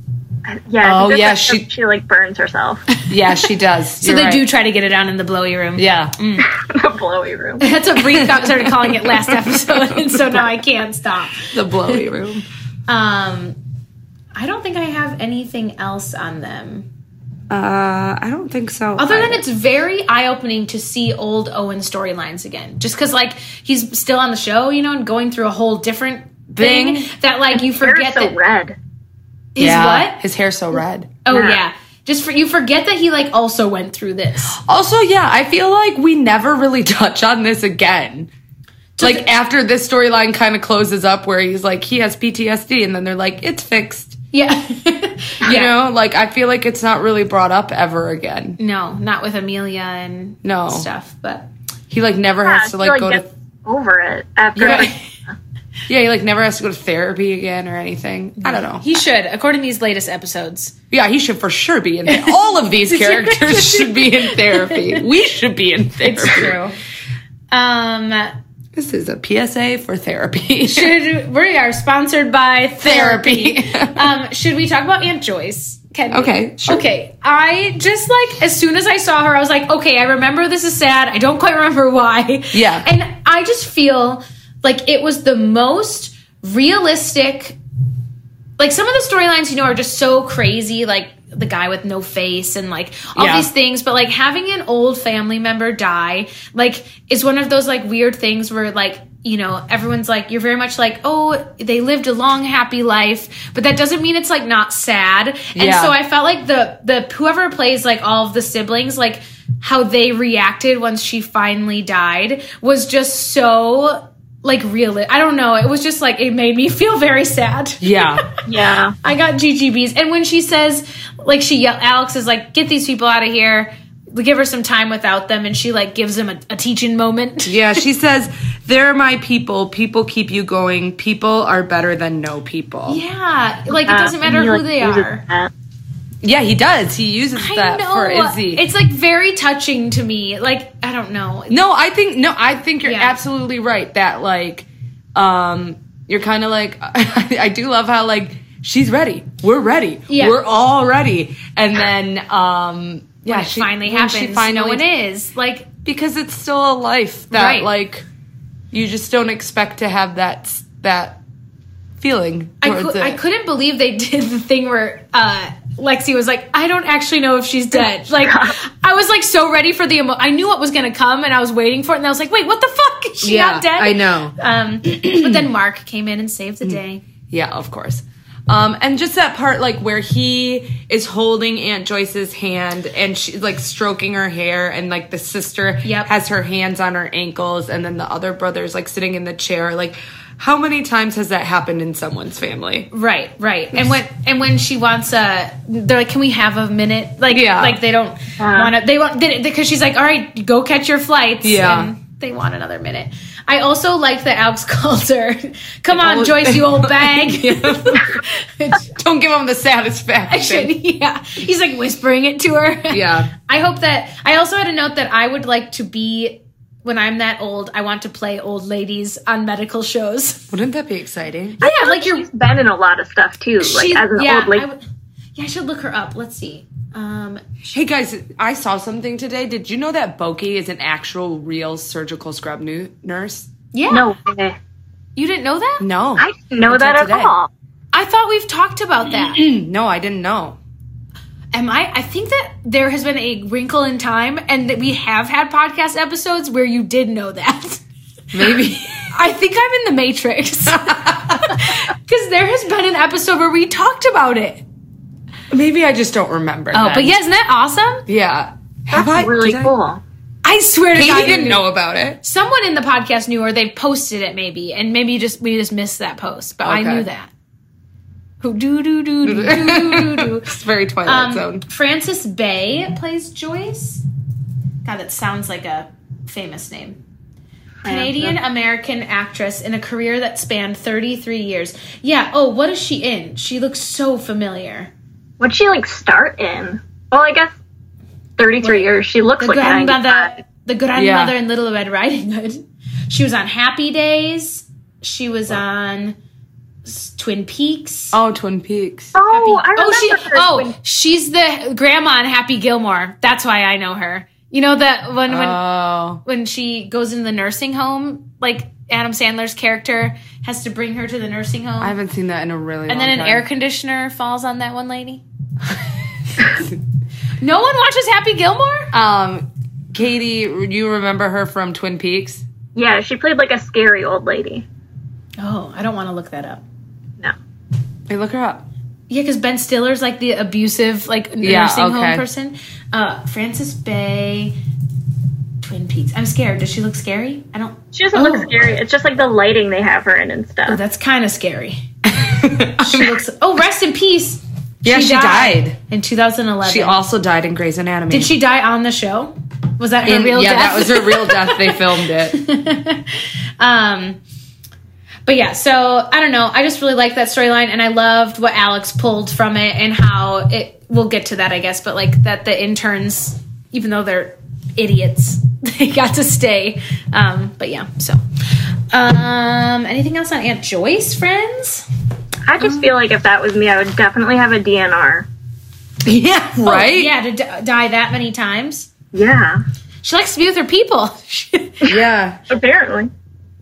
Yeah. Oh, I think yeah, that's she- she she like burns herself. Yeah, she does. So they do try to get it down in the blowy room. Yeah. The blowy room. That's what Bree got- started calling it last episode, and so now I can't stop. The blowy room. Um, I don't think I have anything else on them. Uh, I don't think so. Other than either. it's very eye-opening to see old Owen storylines again. Just because, like, he's still on the show, you know, and going through a whole different thing, Thing. that, like, you Hair's forget so that... red. His yeah, what? his hair's so red. Oh, Yeah. yeah. Just for you forget that he, like, also went through this. Also, yeah, I feel like we never really touch on this again. Like, the- after this storyline kind of closes up where he's like, he has P T S D, and then they're like, it's fixed. Yeah. You know, like, I feel like it's not really brought up ever again. No, not with Amelia and No. stuff, but... He, like, never Yeah, has to, she, like, go gets to... over it after. Yeah. Like, Yeah, he, like, never has to go to therapy again or anything. I don't know. He should, according to these latest episodes. Yeah, he should for sure be in there. All of these characters should be in therapy. We should be in therapy. It's true. Um... This is a P S A for therapy. Should, we are sponsored by therapy. Therapy. um, should we talk about Aunt Joyce? Can we? Okay, sure. Okay, I just like as soon as I saw her, I was like, okay, I remember this is sad. I don't quite remember why. Yeah. and I just feel like it was the most realistic. Like some of the storylines, you know, are just so crazy. Like the guy with no face and like all Yeah. these things, but like having an old family member die, like is one of those like weird things where like, you know, everyone's like, you're very much like, oh, they lived a long, happy life, but that doesn't mean it's like not sad. And Yeah. so I felt like the, the, whoever plays like all of the siblings, like how they reacted once she finally died was just so like real. I don't know. It was just like, it made me feel very sad. Yeah. yeah. I got G G Bs. And when she says, like, she yell, Alex is like, get these people out of here. Give her some time without them. And she, like, gives him a, a teaching moment. Yeah, she says, they're my people. People keep you going. People are better than no people. Yeah. Like, it Uh, doesn't matter he, who like, they uses are. that. Yeah, he does. He uses I that know. for Izzy. It's, like, very touching to me. Like, I don't know. No, I think no, I think you're Yeah. absolutely right. That like, um, you're kind of like, I, I do love how like she's ready. We're ready. Yeah. We're all ready. And then, um, yeah, When it she, finally when happens, she finally, no one is. Like, because it's still a life that Right. like you just don't expect to have that that feeling I, towards cou- it. I couldn't believe they did the thing where uh, Lexi was like, I don't actually know if she's dead. Like, I was like so ready for the emo- I knew what was going to come and I was waiting for it. And I was like, wait, what the fuck? Is she yeah, not dead? I know. Um, but then Mark came in and saved the day. Yeah, of course. Um, and just that part, like, where he is holding Aunt Joyce's hand and she's, like, stroking her hair, and, like, the sister Yep. has her hands on her ankles, and then the other brother's, like, sitting in the chair. Like, how many times has that happened in someone's family? Right, right. And when and when she wants a, they're like, "Can we have a minute?" Like, Yeah. like they don't want to. They want because she's like, "All right, go catch your flights." Yeah. And they want another minute. I also like that Alex called her, "Come on, old- Joyce, you old bag." Don't give him the satisfaction. Yeah, he's like whispering it to her. Yeah. I hope that. I also had a note that I would like to be. When I'm that old, I want to play old ladies on medical shows. Wouldn't that be exciting? Yeah, like you're She's been in a lot of stuff too, like she- as an yeah, old lady. I would- yeah, I should look her up. Let's see. Um, Hey guys, I saw something today. Did you know that Boki is an actual real surgical scrub nu- nurse? yeah. No way. You didn't know that? No. I didn't know Until that at today. all. I thought we've talked about that. No, I didn't know. Am I? I think that there has been a wrinkle in time, and that we have had podcast episodes where you did know that. Maybe. I think I'm in the Matrix. Because there has been an episode where we talked about it. Maybe I just don't remember. Oh, then. but yeah, isn't that awesome? Yeah. Have That's I? really did I- cool. I swear to God, Katie you didn't knew. know about it. Someone in the podcast knew, or they posted it maybe, and maybe you just we just missed that post, but I Okay. knew that. Who do do do do do do do. It's very Twilight Um, Zone. Frances Bay plays Joyce. God, that sounds like a famous name. Canadian American actress in a career that spanned thirty-three years. Yeah. Oh, what is she in? She looks so familiar. What'd she like start in? Well, I guess thirty-three years. She looks The like ninety-five. grandmother, the grandmother Yeah. in Little Red Riding Hood. She was on Happy Days. She was on s- Twin Peaks. Oh, Twin Peaks. Oh, Happy- I remember oh, she, her. oh, when- she's the grandma on Happy Gilmore. That's why I know her. You know that when when Oh. when she goes in the nursing home, like Adam Sandler's character has to bring her to the nursing home, I haven't seen that in a really long and then an time. air conditioner falls on that one lady. No one watches Happy Gilmore? Um, Katie, you remember her from Twin Peaks? Yeah, she played like a scary old lady. Oh, I don't want to look that up. No. Hey, look her up. Yeah, because Ben Stiller's like the abusive, like Yeah, nursing okay. home person. Uh, Frances Bay, Twin Peaks. I'm scared. Does she look scary? I don't. She doesn't Oh. look scary. It's just like the lighting they have her in and Oh, stuff. that's kind of scary. She looks. Oh, rest in peace. Yeah, she died. in two thousand eleven. She also died in Grey's Anatomy. Did she die on the show? Was that her In- real yeah, death? that was her real death. They filmed it. Um, but yeah, so I don't know. I just really liked that storyline, and I loved what Alex pulled from it, and how it. We'll get to that, I guess, but like that the interns, even though they're idiots, they got to stay. Um, but yeah, so. Um, anything else on Aunt Joyce, friends? I just feel like if that was me, I would definitely have a D N R. Yeah, right? Oh, yeah, to d- die that many times. Yeah, She likes to be with her people. Yeah. apparently.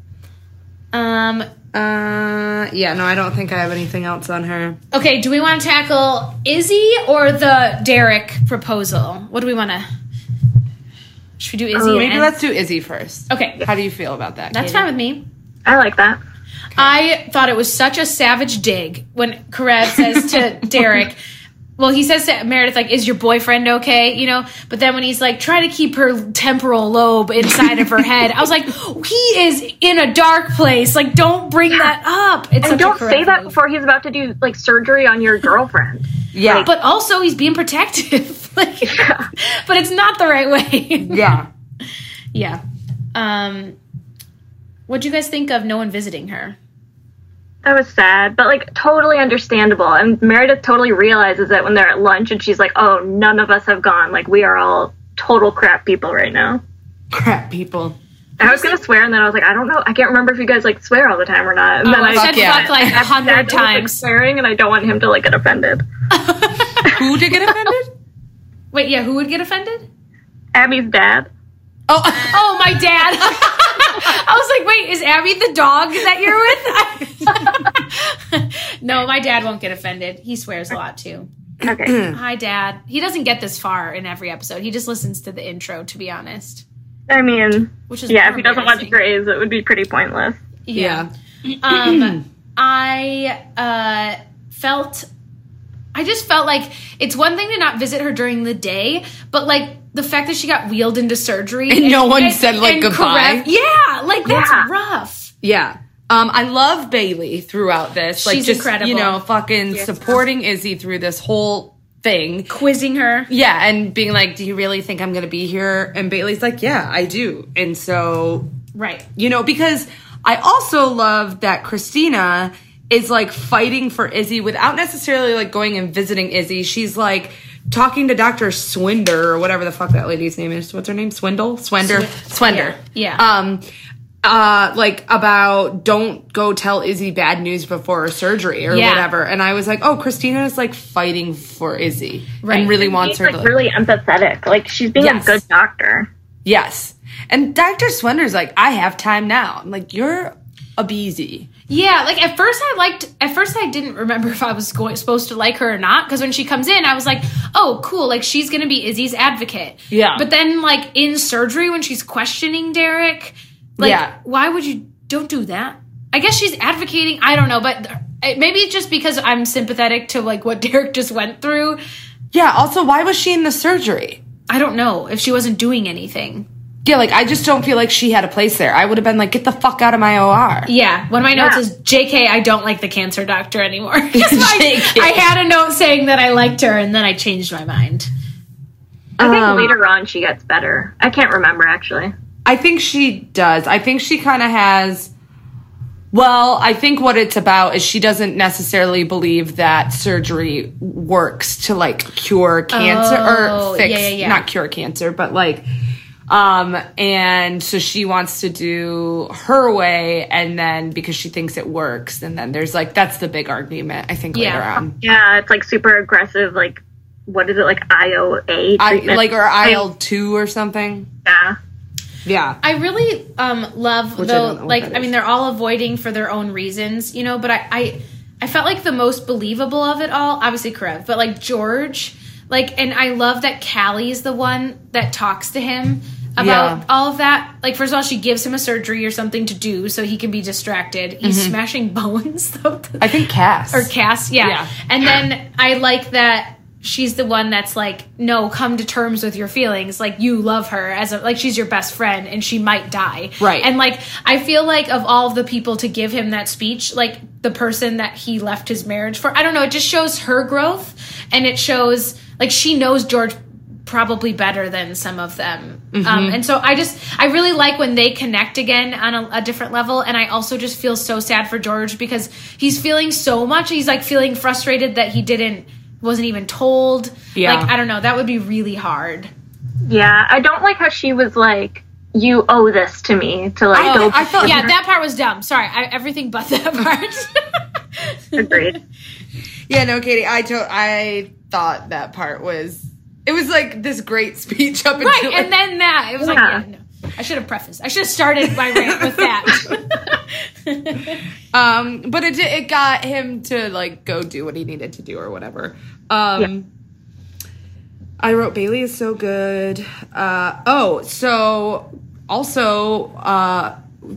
um. Uh, yeah, no, I don't think I have anything else on her. Okay, do we want to tackle Izzy or the Derek proposal? What do we want to? Should we do Izzy? Oh, and Maybe let's do Izzy first. Okay, How do you feel about that? that's Katie? fine with me. I like that. I thought it was such a savage dig when Karev says to Derek, well, he says to Meredith, like, is your boyfriend okay? You know, but then when he's like, try to keep her temporal lobe inside of her head, I was like, he is in a dark place. Like, don't bring that up. It's such And a don't Karev say that move. before he's about to do like surgery on your girlfriend. Yeah. But also, he's being protective. like, but it's not the right way. yeah. Yeah. Um, what'd you guys think of no one visiting her? That was sad, but like totally understandable. And Meredith totally realizes it when they're at lunch and she's like, oh, none of us have gone. Like, we are all total crap people right now. Crap people. I was going to swear, and then I was like, I don't know. I can't remember if you guys like swear all the time or not. And Oh, then I I said yeah. fuck like a Dad hundred was, like, times. swearing, and I don't want him to like get offended. Who did get offended? Wait, yeah, who would get offended? Abby's dad. Oh, Oh, my dad. I was like, wait, is Abby the dog that you're with? No, my dad won't get offended. He swears a lot too. Okay. Hi, Dad. He doesn't get this far in every episode. He just listens to the intro, to be honest. I mean, Which is yeah, more if he doesn't watch embarrassing. Grey's, it would be pretty pointless. yeah. Um, I uh, felt, I just felt like it's one thing to not visit her during the day, but like the fact that she got wheeled into surgery. And, and no one and, said like goodbye. Karev, yeah, like that's yeah. rough. Yeah. Um, I love Bailey throughout this. Like, She's just, incredible. You know, fucking yeah. supporting Izzy through this whole thing. Quizzing her. Yeah, and being like, do you really think I'm going to be here? And Bailey's like, yeah, I do. And so, right. You know, because I also love that Christina is like fighting for Izzy without necessarily like going and visiting Izzy. She's like talking to Doctor Swinder or whatever the fuck that lady's name is. What's her name? Swindle? Swender? Sw- Swender. Yeah. yeah. Um, uh, like about don't go tell Izzy bad news before her surgery or yeah. whatever. And I was like, oh, Christina is like fighting for Izzy right. and really and wants she's, her like, to really empathetic. Like she's being yes. a good doctor. Yes. And Doctor Swinder's like, I have time now. I'm like, you're a beezy. Yeah, like at first I liked, at first I didn't remember if I was going, supposed to like her or not, because when she comes in, I was like, oh, cool, like she's going to be Izzy's advocate. Yeah. But then like in surgery when she's questioning Derek, like, yeah. why would you, don't do that. I guess she's advocating, I don't know, but maybe it's just because I'm sympathetic to like what Derek just went through. Yeah, also, why was she in the surgery? I don't know if she wasn't doing anything. Yeah, like, I just don't feel like she had a place there. I would have been like, get the fuck out of my O R. Yeah, one of my notes yeah. is, J K, I don't like the cancer doctor anymore. I, J K. I had a note saying that I liked her, and then I changed my mind. I think Um, later on she gets better. I can't remember, actually. I think she does. I think she kind of has... Well, I think what it's about is she doesn't necessarily believe that surgery works to, like, cure cancer. Oh, or fix... yeah, yeah, yeah. Not cure cancer, but, like... Um, and so she wants to do her way, and then because she thinks it works, and then there's like, that's the big argument, I think, Yeah. later on. Yeah, it's like super aggressive, like, what is it, like I O A I, treatment? like, or I L two or something. Yeah. Yeah. I really um, love, Which I though, don't know what like, that I mean, is. they're all avoiding for their own reasons, you know, but I, I, I felt like the most believable of it all, obviously Karev, but like George, like, and I love that Callie is the one that talks to him about Yeah. all of that. Like, first of all, she gives him a surgery or something to do so he can be distracted. He's Mm-hmm. smashing bones, though. I think Cass. Or Cass, yeah. Yeah. And then I like that she's the one that's like, no, come to terms with your feelings. Like, you love her as a, like, she's your best friend and she might die. Right. And like, I feel like of all of the people to give him that speech, like the person that he left his marriage for, I don't know, it just shows her growth, and it shows like she knows George probably better than some of them. Mm-hmm. Um, and so I just, I really like when they connect again on a, a different level. And I also just feel so sad for George because he's feeling so much. He's like feeling frustrated that he didn't, wasn't even told. Yeah. Like, I don't know. That would be really hard. Yeah, I don't like how she was like, you owe this to me to like Oh, go. I felt- yeah, that part was dumb. Sorry. I, everything but that part. Agreed. Yeah, no, Katie, I to- I thought that part was, it was like this great speech up until Right. like, And then that. It was like, Yeah. yeah, no. I should have prefaced. I should have started my rant with that. Um, but it did- it got him to like go do what he needed to do or whatever. Um, Yeah. I wrote Bailey is so good. Uh, oh, so also uh,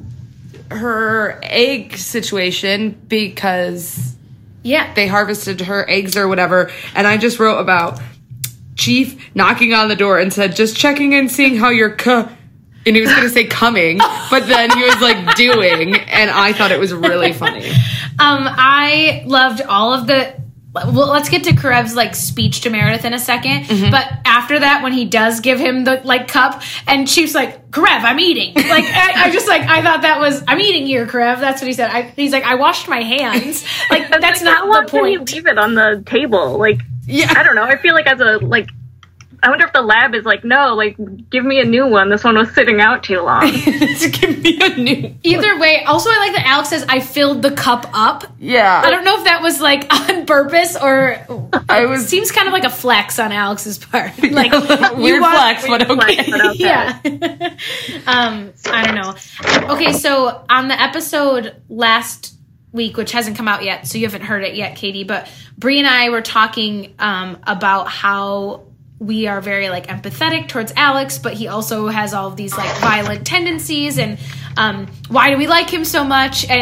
her egg situation because Yeah. they harvested her eggs or whatever, and I just wrote about Chief knocking on the door and said, "Just checking in, seeing how you're cu." And he was going to say coming, but then he was like doing, and I thought it was really funny. Um, I loved all of the. Well, let's get to Karev's like speech to Meredith in a second. Mm-hmm. But after that, when he does give him the like cup, and Chief's like, "Karev, I'm eating." Like I, I just like I thought that was, "I'm eating here, Karev." That's what he said. I, he's like, "I washed my hands." Like that's Like, not how long the can you point. leave it on the table? Like, Yeah. I don't know. I feel like as a like, I wonder if the lab is like, no, like, give me a new one. This one was sitting out too long. Give me a new. Either way, also I like that Alex says, "I filled the cup up." Yeah. I don't know if that was like on purpose or I was seems kind of like a flex on Alex's part. Like weird want- flex, but weird okay. flex, but okay. Yeah. um, I don't know. Okay, so on the episode last week, which hasn't come out yet, so you haven't heard it yet, Katie, but Brie and I were talking um, about how we are very like empathetic towards Alex, but he also has all of these like violent tendencies, and um, why do we like him so much? And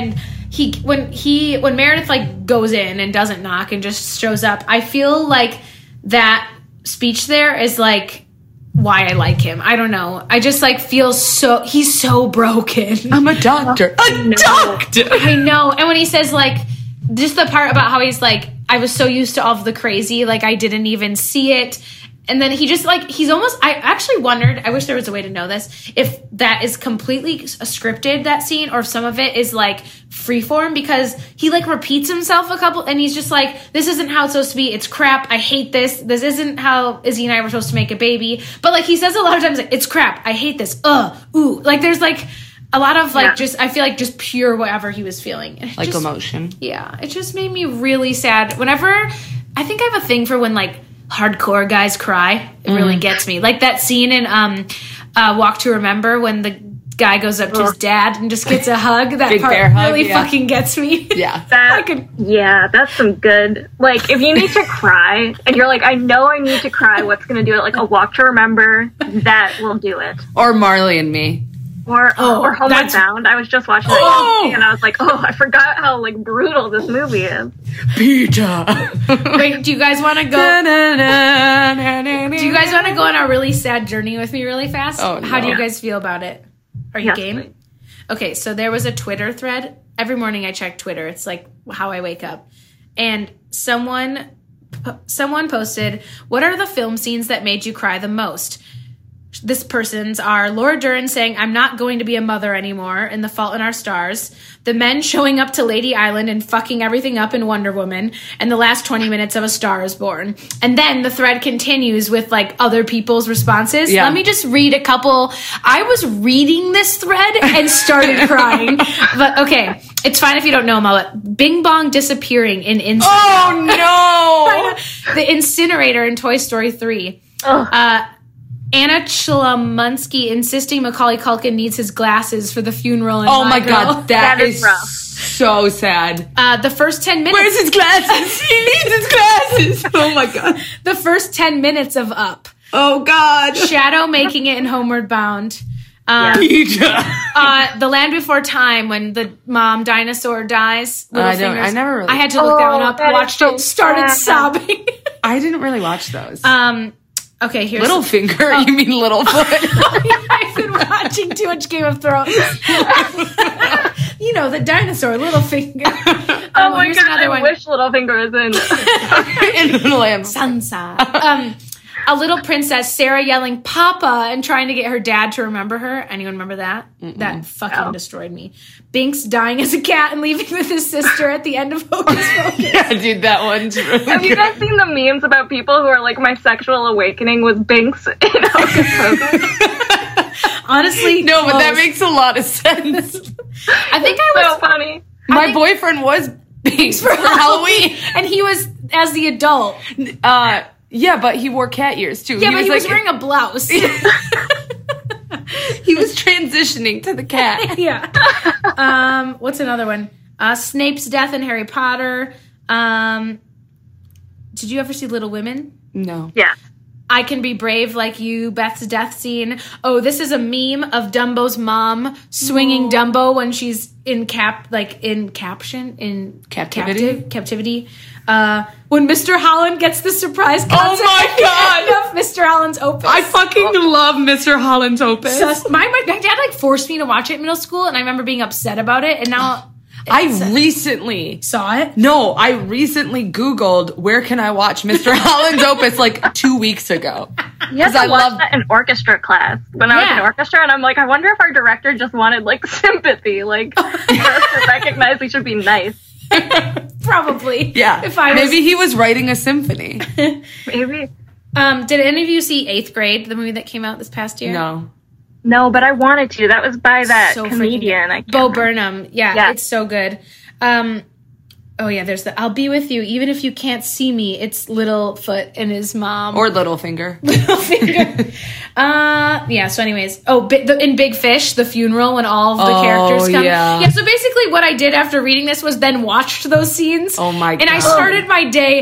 he when he when Meredith like goes in and doesn't knock and just shows up, I feel like that speech there is like why I like him. I don't know. I just like feel so he's so broken. I'm a doctor. A doctor. I know. And when he says like just the part about how he's like, I was so used to all of the crazy, like I didn't even see it. And then he just like, he's almost, I actually wondered, I wish there was a way to know this, if that is completely scripted, that scene, or if some of it is like freeform, because he like repeats himself a couple, and he's just like, this isn't how it's supposed to be, it's crap, I hate this, this isn't how Izzy and I were supposed to make a baby. But like he says a lot of times, like, it's crap, I hate this, ugh, ooh. Like there's like a lot of like, yeah. just, I feel like just pure whatever he was feeling. Like just, emotion. Yeah, it just made me really sad. Whenever, I think I have a thing for when like, hardcore guys cry. It really mm. gets me. Like that scene in um, uh, Walk to Remember when the guy goes up to his dad and just gets a hug. That Big part bear hug, really yeah. fucking gets me. Yeah. That, could, yeah, that's some good, like, if you need to cry, and you're like, I know I need to cry, what's going to do it? Like, a Walk to Remember, that will do it. Or Marley and Me. Or, oh, or Homeward Bound. I was just watching that oh! and I was like, oh, I forgot how, like, brutal this movie is. Peter. Wait, do you guys want to go? Do you guys want to go on a really sad journey with me really fast? Oh, no. How do you guys feel about it? Are you Yes, game? please. Okay, so there was a Twitter thread. Every morning I check Twitter. It's like how I wake up. And someone someone posted, what are the film scenes that made you cry the most? This person's are Laura Dern saying, I'm not going to be a mother anymore in The Fault in Our Stars, the men showing up to Lady Island and fucking everything up in Wonder Woman, and the last twenty minutes of A Star is Born. And then the thread continues with like other people's responses. Yeah. Let me just read a couple. I was reading this thread and started crying. But okay, it's fine if you don't know them all. But Bing Bong disappearing in Inside. Oh, no. The incinerator in Toy Story three. Ugh. Uh, Anna Chlamunsky insisting Macaulay Culkin needs his glasses for the funeral. In Oh my Girl. God, that, That is, is rough. so sad. Uh, the first ten minutes. Where's his glasses? He needs his glasses. Oh my God. The first ten minutes of Up. Oh God. Shadow making it in Homeward Bound. Um, Peter. uh, The Land Before Time when the mom dinosaur dies. I don't- Littlefinger's- I never really- I had to look that Oh, one up. that is Watched so it. Started sad. sobbing. I didn't really watch those. um. Okay. Here's Littlefinger? Oh. You mean Littlefoot? I've been watching too much Game of Thrones. You know, the dinosaur, Littlefinger. Um, Oh my here's god, another I one. wish Littlefinger was in. In the land. Sansa. Um, a little princess, Sarah yelling "Papa" and trying to get her dad to remember her. Anyone remember that? Mm-mm. That fucking Oh. destroyed me. Binks dying as a cat and leaving with his sister at the end of Hocus Pocus. Yeah, dude, that one's really Have you good. guys seen the memes about people who are like, my sexual awakening was Binks in Hocus Pocus? Honestly, No, but that close. makes a lot of sense. I think I was So funny. My think- boyfriend was Binks for Halloween. and he was as the adult. Uh, yeah, but he wore cat ears too. Yeah, but he was like- wearing a blouse. He was transitioning to the cat. Yeah. Um, what's another one? Uh, Snape's death in Harry Potter. Um, did you ever see Little Women? No. Yeah. I Can Be Brave Like You, Beth's death scene. Oh, this is a meme of Dumbo's mom swinging Oh. Dumbo when she's in cap, like in caption, in Captivity? captive, captivity. Uh, when Mister Holland gets the surprise concert. Oh my God! of Mister Holland's Opus. I fucking love Mister Holland's Opus. Sus- my, my my dad like forced me to watch it in middle school, and I remember being upset about it. And now I it's- recently saw it. No, I recently Googled where can I watch Mister Holland's Opus like two weeks ago. You have 'Cause to I watch love- that in orchestra class when I was Yeah. in orchestra, and I'm like, I wonder if our director just wanted like sympathy, like for us to recognize we should be nice. Probably. Yeah. If I was, Maybe he was writing a symphony. Maybe. Um, did any of you see Eighth Grade, the movie that came out this past year? No. No, but I wanted to. That was by that So freaking comedian. good. I can't Bo remember. Burnham. Yeah, Yeah. it's so good. Um, oh yeah, there's the I'll be with you even if you can't see me. It's Littlefoot and his mom. Or Littlefinger. Littlefinger. uh, yeah. So, anyways, oh, bi- the, in Big Fish, the funeral when all of the Oh, characters come. yeah. Yeah. So basically, what I did after reading this was then watched those scenes. Oh, my And I God. started my day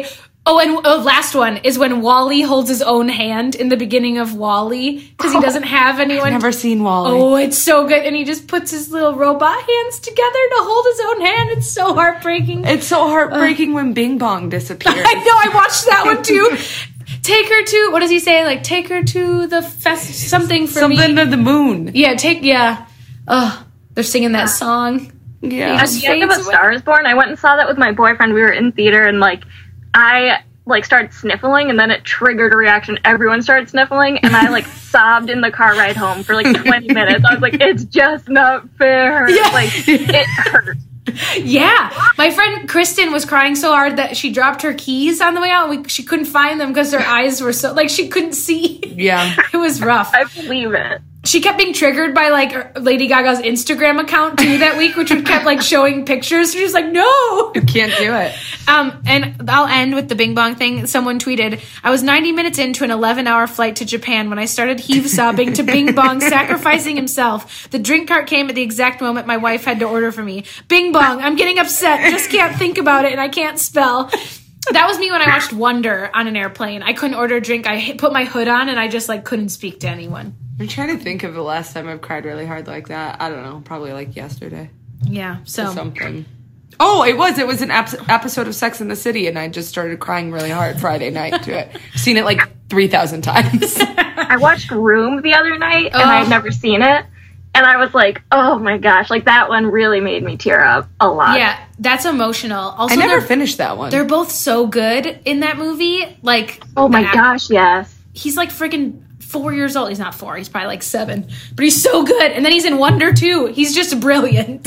Oh, and oh, last one is when Wall-E holds his own hand in the beginning of Wall-E because he doesn't have anyone. I've never seen Wall-E. Oh, it's so good. And he just puts his little robot hands together to hold his own hand. It's so heartbreaking. It's so heartbreaking uh, when Bing Bong disappears. I know. I watched that one too. Take her to, what does he say? Like, take her to the fest, something for something me. Something to the moon. Yeah, take, yeah. Oh, they're singing that song. Yeah. At the end of A Star Is Born, I went and saw that with my boyfriend. We were in theater, and, like, I, like, started sniffling, and then it triggered a reaction. Everyone started sniffling, and I, like, sobbed in the car ride home for, like, twenty minutes. I was like, it's just not fair. Yeah. Like, it hurt. Yeah. My friend Kristen was crying so hard that she dropped her keys on the way out. We, she couldn't find them because her eyes were so, like, she couldn't see. Yeah. It was rough. I believe it. She kept being triggered by, like, Lady Gaga's Instagram account, too, that week, which kept, like, showing pictures. She was like, no! You can't do it. Um, and I'll end with the Bing Bong thing. Someone tweeted, I was ninety minutes into an eleven-hour flight to Japan when I started heave-sobbing to Bing Bong sacrificing himself. The drink cart came at the exact moment my wife had to order for me. Bing Bong, I'm getting upset. Just can't think about it, and I can't spell. That was me when I watched Wonder on an airplane. I couldn't order a drink. I put my hood on, and I just, like, couldn't speak to anyone. I'm trying to think of the last time I've cried really hard like that. I don't know. Probably like yesterday. Yeah. So or something. Oh, it was. It was an ap- episode of Sex and the City, and I just started crying really hard Friday night to it. Seen it like three thousand times. I watched Room the other night, and oh. I had never seen it. And I was like, oh my gosh, like that one really made me tear up a lot. Yeah, that's emotional. Also, I never finished that one. They're both so good in that movie. Like, oh my gosh, yes. He's like freaking four years old. He's not four. He's probably like seven. But he's so good. And then he's in Wonder too. He's just brilliant.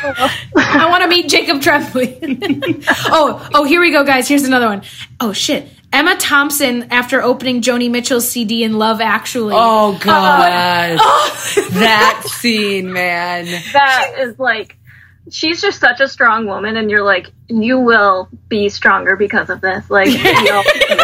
I want to meet Jacob Tremblay. oh, oh, here we go, guys. Here's another one. Oh shit. Emma Thompson after opening Joni Mitchell's C D in Love Actually. Oh god. Uh, oh. That scene, man. That is like, she's just such a strong woman, and you're like, you will be stronger because of this. Like, you know,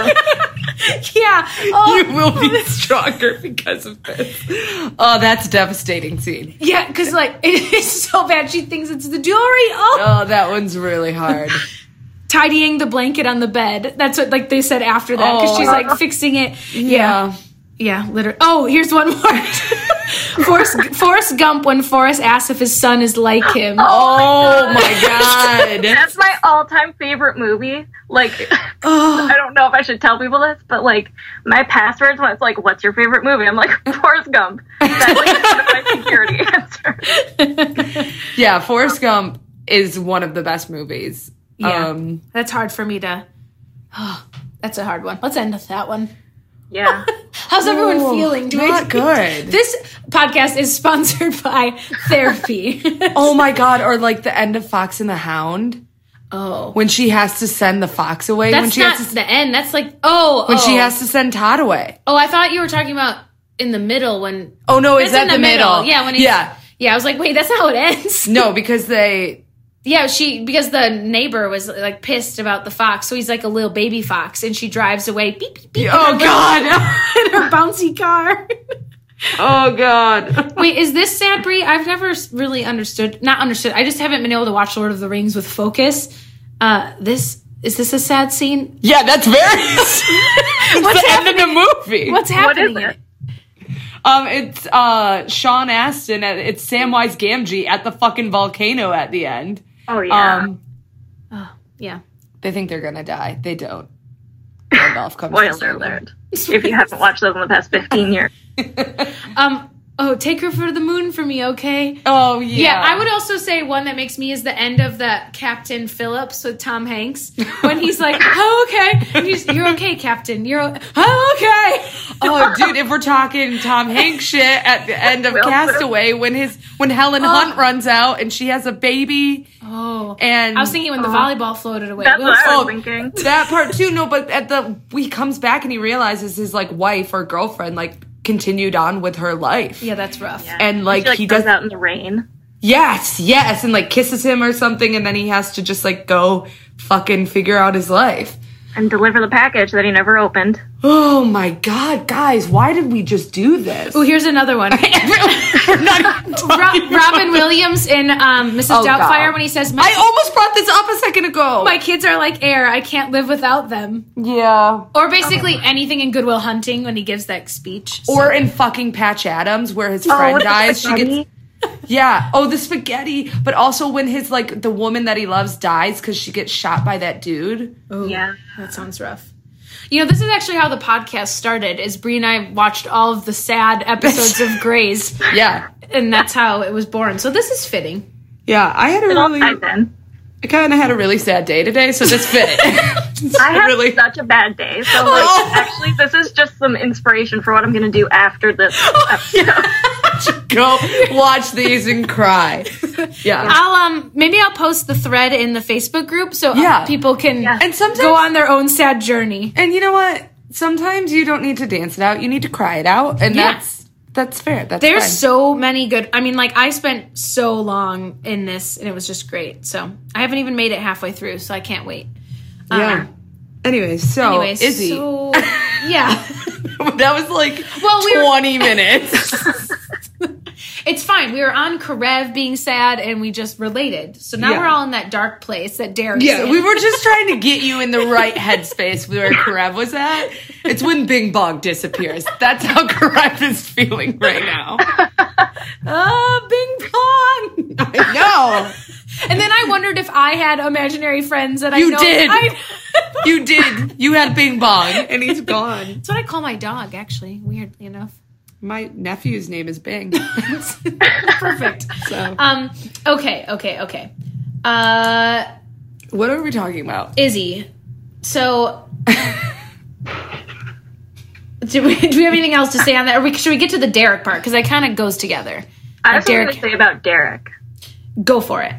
yeah. Oh. You will be stronger because of this. Oh, that's a devastating scene. Yeah, because, like, it is so bad. She thinks it's the jewelry. Oh, oh that one's really hard. Tidying the blanket on the bed. That's what, like, they said after that, because oh. she's, like, fixing it. Yeah. Yeah, yeah literally. Oh, here's one more. Forrest, Forrest Gump when Forrest asks if his son is like him. Oh, my God. That's my all-time favorite movie. Like, oh. I don't know if I should tell people this, but, like, my passwords when it's like, what's your favorite movie? I'm like, Forrest Gump. That's, like, one of my security answers. Yeah, Forrest Gump is one of the best movies. Yeah, um, that's hard for me to... Oh, that's a hard one. Let's end with that one. Yeah. How's everyone oh, feeling? Do not we, good. This podcast is sponsored by therapy. Oh my God, or like the end of Fox and the Hound. Oh. When she has to send the fox away. That's when she not has to, the end. That's like, oh. When oh. she has to send Todd away. Oh, I thought you were talking about in the middle when... Oh no, is that in the, the middle? middle? Yeah, when he's, yeah. Yeah, I was like, wait, that's not how it ends. No, because they... Yeah, she because the neighbor was like pissed about the fox, so he's like a little baby fox, and she drives away. Beep beep beep. Oh God! In her bouncy car. Oh God! Wait, is this sad, Brie? I've never really understood. Not understood. I just haven't been able to watch Lord of the Rings with focus. Uh, this is this a sad scene? Yeah, that's very. It's What's the happening? end of the movie. What's happening? What is it? Um, it's uh Sean Astin. At, it's Samwise Gamgee at the fucking volcano at the end. Oh, yeah. Um, oh, yeah. They think they're gonna die. They don't. Gandalf comes Spoiler alert. If you haven't watched those in the past fifteen years. um, oh, take her for the moon for me, okay? Oh, yeah. Yeah, I would also say one that makes me is the end of the Captain Phillips with Tom Hanks. When he's like, oh, okay. And he's, you're okay, Captain. You're oh, okay. Oh, dude, if we're talking Tom Hanks shit at the end of Castaway, when his when Helen oh. Hunt runs out and she has a baby. Oh. And I was thinking when the oh. volleyball floated away. That's Will what I was oh, thinking. That part too, no, but at the he comes back and he realizes his like wife or girlfriend like continued on with her life. Yeah, that's rough. Yeah. And like, she, like he goes does out in the rain. Yes, yes, and like kisses him or something, and then he has to just like go fucking figure out his life. and deliver the package that he never opened. Oh my God, guys, why did we just do this? Oh, here's another one. We're not even Ro- Robin Williams in um, Missus Oh, Doubtfire God. when he says, my, I almost brought this up a second ago. my kids are like air. I can't live without them. yeah. Or basically anything in Good Will Hunting when he gives that speech. Or in fucking Patch Adams where his friend with the dies. She spaghetti? gets Yeah. Oh, the spaghetti. But also when his, like, the woman that he loves dies because she gets shot by that dude. Ooh, Yeah. that sounds rough. You know, this is actually how the podcast started, is Brie and I watched all of the sad episodes of Grey's, Yeah. and that's how it was born. So this is fitting. Yeah. I had a It all really, ties in. I kind of had a really sad day today, so this fit. I had really. such a bad day, so like, Oh. actually, this is just some inspiration for what I'm going to do after this episode. Go watch these and cry. Yeah. I'll um maybe I'll post the thread in the Facebook group so Yeah. people can Yeah. And sometimes go on their own sad journey. And you know what? Sometimes you don't need to dance it out. You need to cry it out, and Yeah. that's that's fair. That's There's fine. so many good. I mean, like I spent so long in this, and it was just great. So I haven't even made it halfway through, so I can't wait. yeah. Um, Anyways, so anyways, Izzy, so yeah, that was like Well, we were- twenty minutes. it's fine. We were on Karev being sad, and we just related. So now Yeah. we're all in that dark place that Derek's Yeah, in. we were just trying to get you in the right headspace where Karev was at. It's when Bing Bong disappears. That's how Karev is feeling right now. Ah, Bing Bong. I know. And then I wondered if I had imaginary friends that I You know. did. I, You did. You had Bing Bong, and he's gone. That's what I call my dog, actually, weirdly enough. My nephew's name is Bing. Perfect. So, Um, okay, okay, okay. Uh, what are we talking about? Izzy, so do we, do we have anything else to say on that? Or we, should we get to the Derek part? Because that kind of goes together. I have something Derek, to say about Derek. go for it.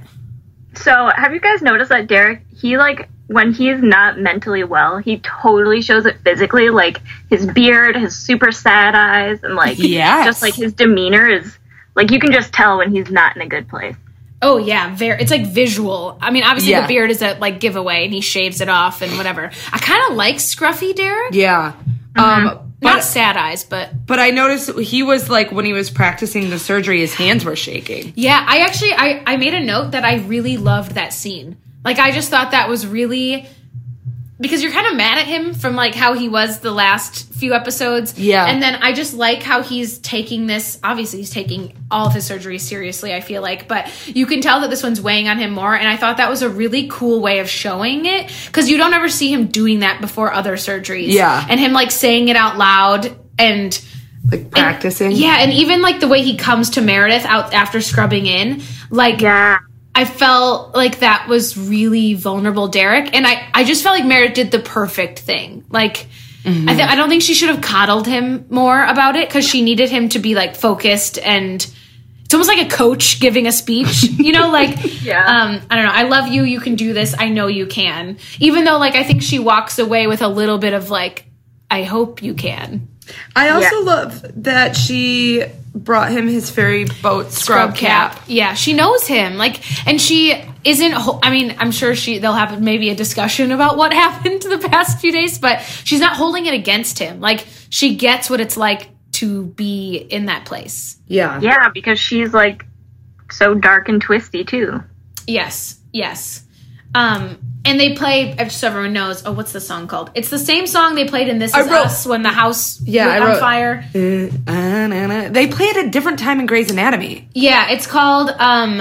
So, have you guys noticed that Derek, he like, when he's not mentally well, he totally shows it physically. Like, his beard, his super sad eyes, and like, Yes. just like his demeanor is, like, you can just tell when he's not in a good place. Oh yeah, very. It's like visual. I mean, obviously Yeah. the beard is a like giveaway, and he shaves it off and whatever. I kind of like scruffy Derek. Yeah. Um, Not but, sad eyes, but but I noticed he was like, when he was practicing the surgery, his hands were shaking. yeah. I actually I I made a note that I really loved that scene. Like I just thought that was really. Because you're kind of mad at him from like how he was the last few episodes. Yeah. And then I just like how he's taking this. Obviously, he's taking all of his surgeries seriously, I feel like. But you can tell that this one's weighing on him more. And I thought that was a really cool way of showing it. Because you don't ever see him doing that before other surgeries. Yeah. And him like saying it out loud and. Like practicing. Yeah. And even like the way he comes to Meredith out after scrubbing in. Like. Yeah. I felt like that was really vulnerable, Derek. And I, I just felt like Meredith did the perfect thing. Like, Mm-hmm. I, th- I don't think she should have coddled him more about it because she needed him to be, like, focused and it's almost like a coach giving a speech. You know, like, Yeah. um, I don't know. I love you. You can do this. I know you can. Even though, like, I think she walks away with a little bit of, like, I hope you can. I also Yeah. love that she brought him his ferry boat scrub, cap. Yeah, she knows him. Like, and she isn't. Ho- I mean, I'm sure she they'll have maybe a discussion about what happened the past few days, but she's not holding it against him. Like, she gets what it's like to be in that place. Yeah. Yeah, because she's like so dark and twisty too. Yes, yes. Um, and they play, just so everyone knows, oh, what's the song called? It's the same song they played in This I Is wrote- Us when the house Yeah, went I on wrote- fire. Uh, uh, na, na. They play it at a different time in Grey's Anatomy. Yeah, it's called um,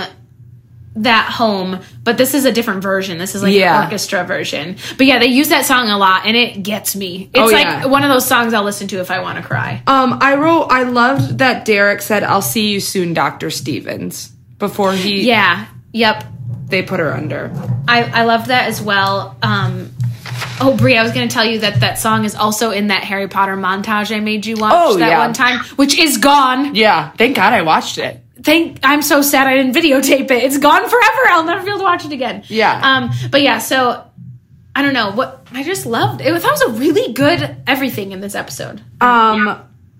That Home, but this is a different version. This is like Yeah. an orchestra version. But yeah, they use that song a lot, and it gets me. It's Oh, like yeah. one of those songs I'll listen to if I want to cry. Um, I wrote, I loved that Derek said, "I'll see you soon, Doctor Stevens," before he, Yeah, yep. they put her under. I, I loved that as well. Um, oh, Brie, I was going to tell you that that song is also in that Harry Potter montage I made you watch Oh, that yeah. one time, which is gone. Yeah, thank God I watched it. Thank, I'm so sad I didn't videotape it. It's gone forever. I'll never be able to watch it again. Yeah. Um, but yeah, so I don't know what I just loved. It was, that was a really good everything in this episode. Um,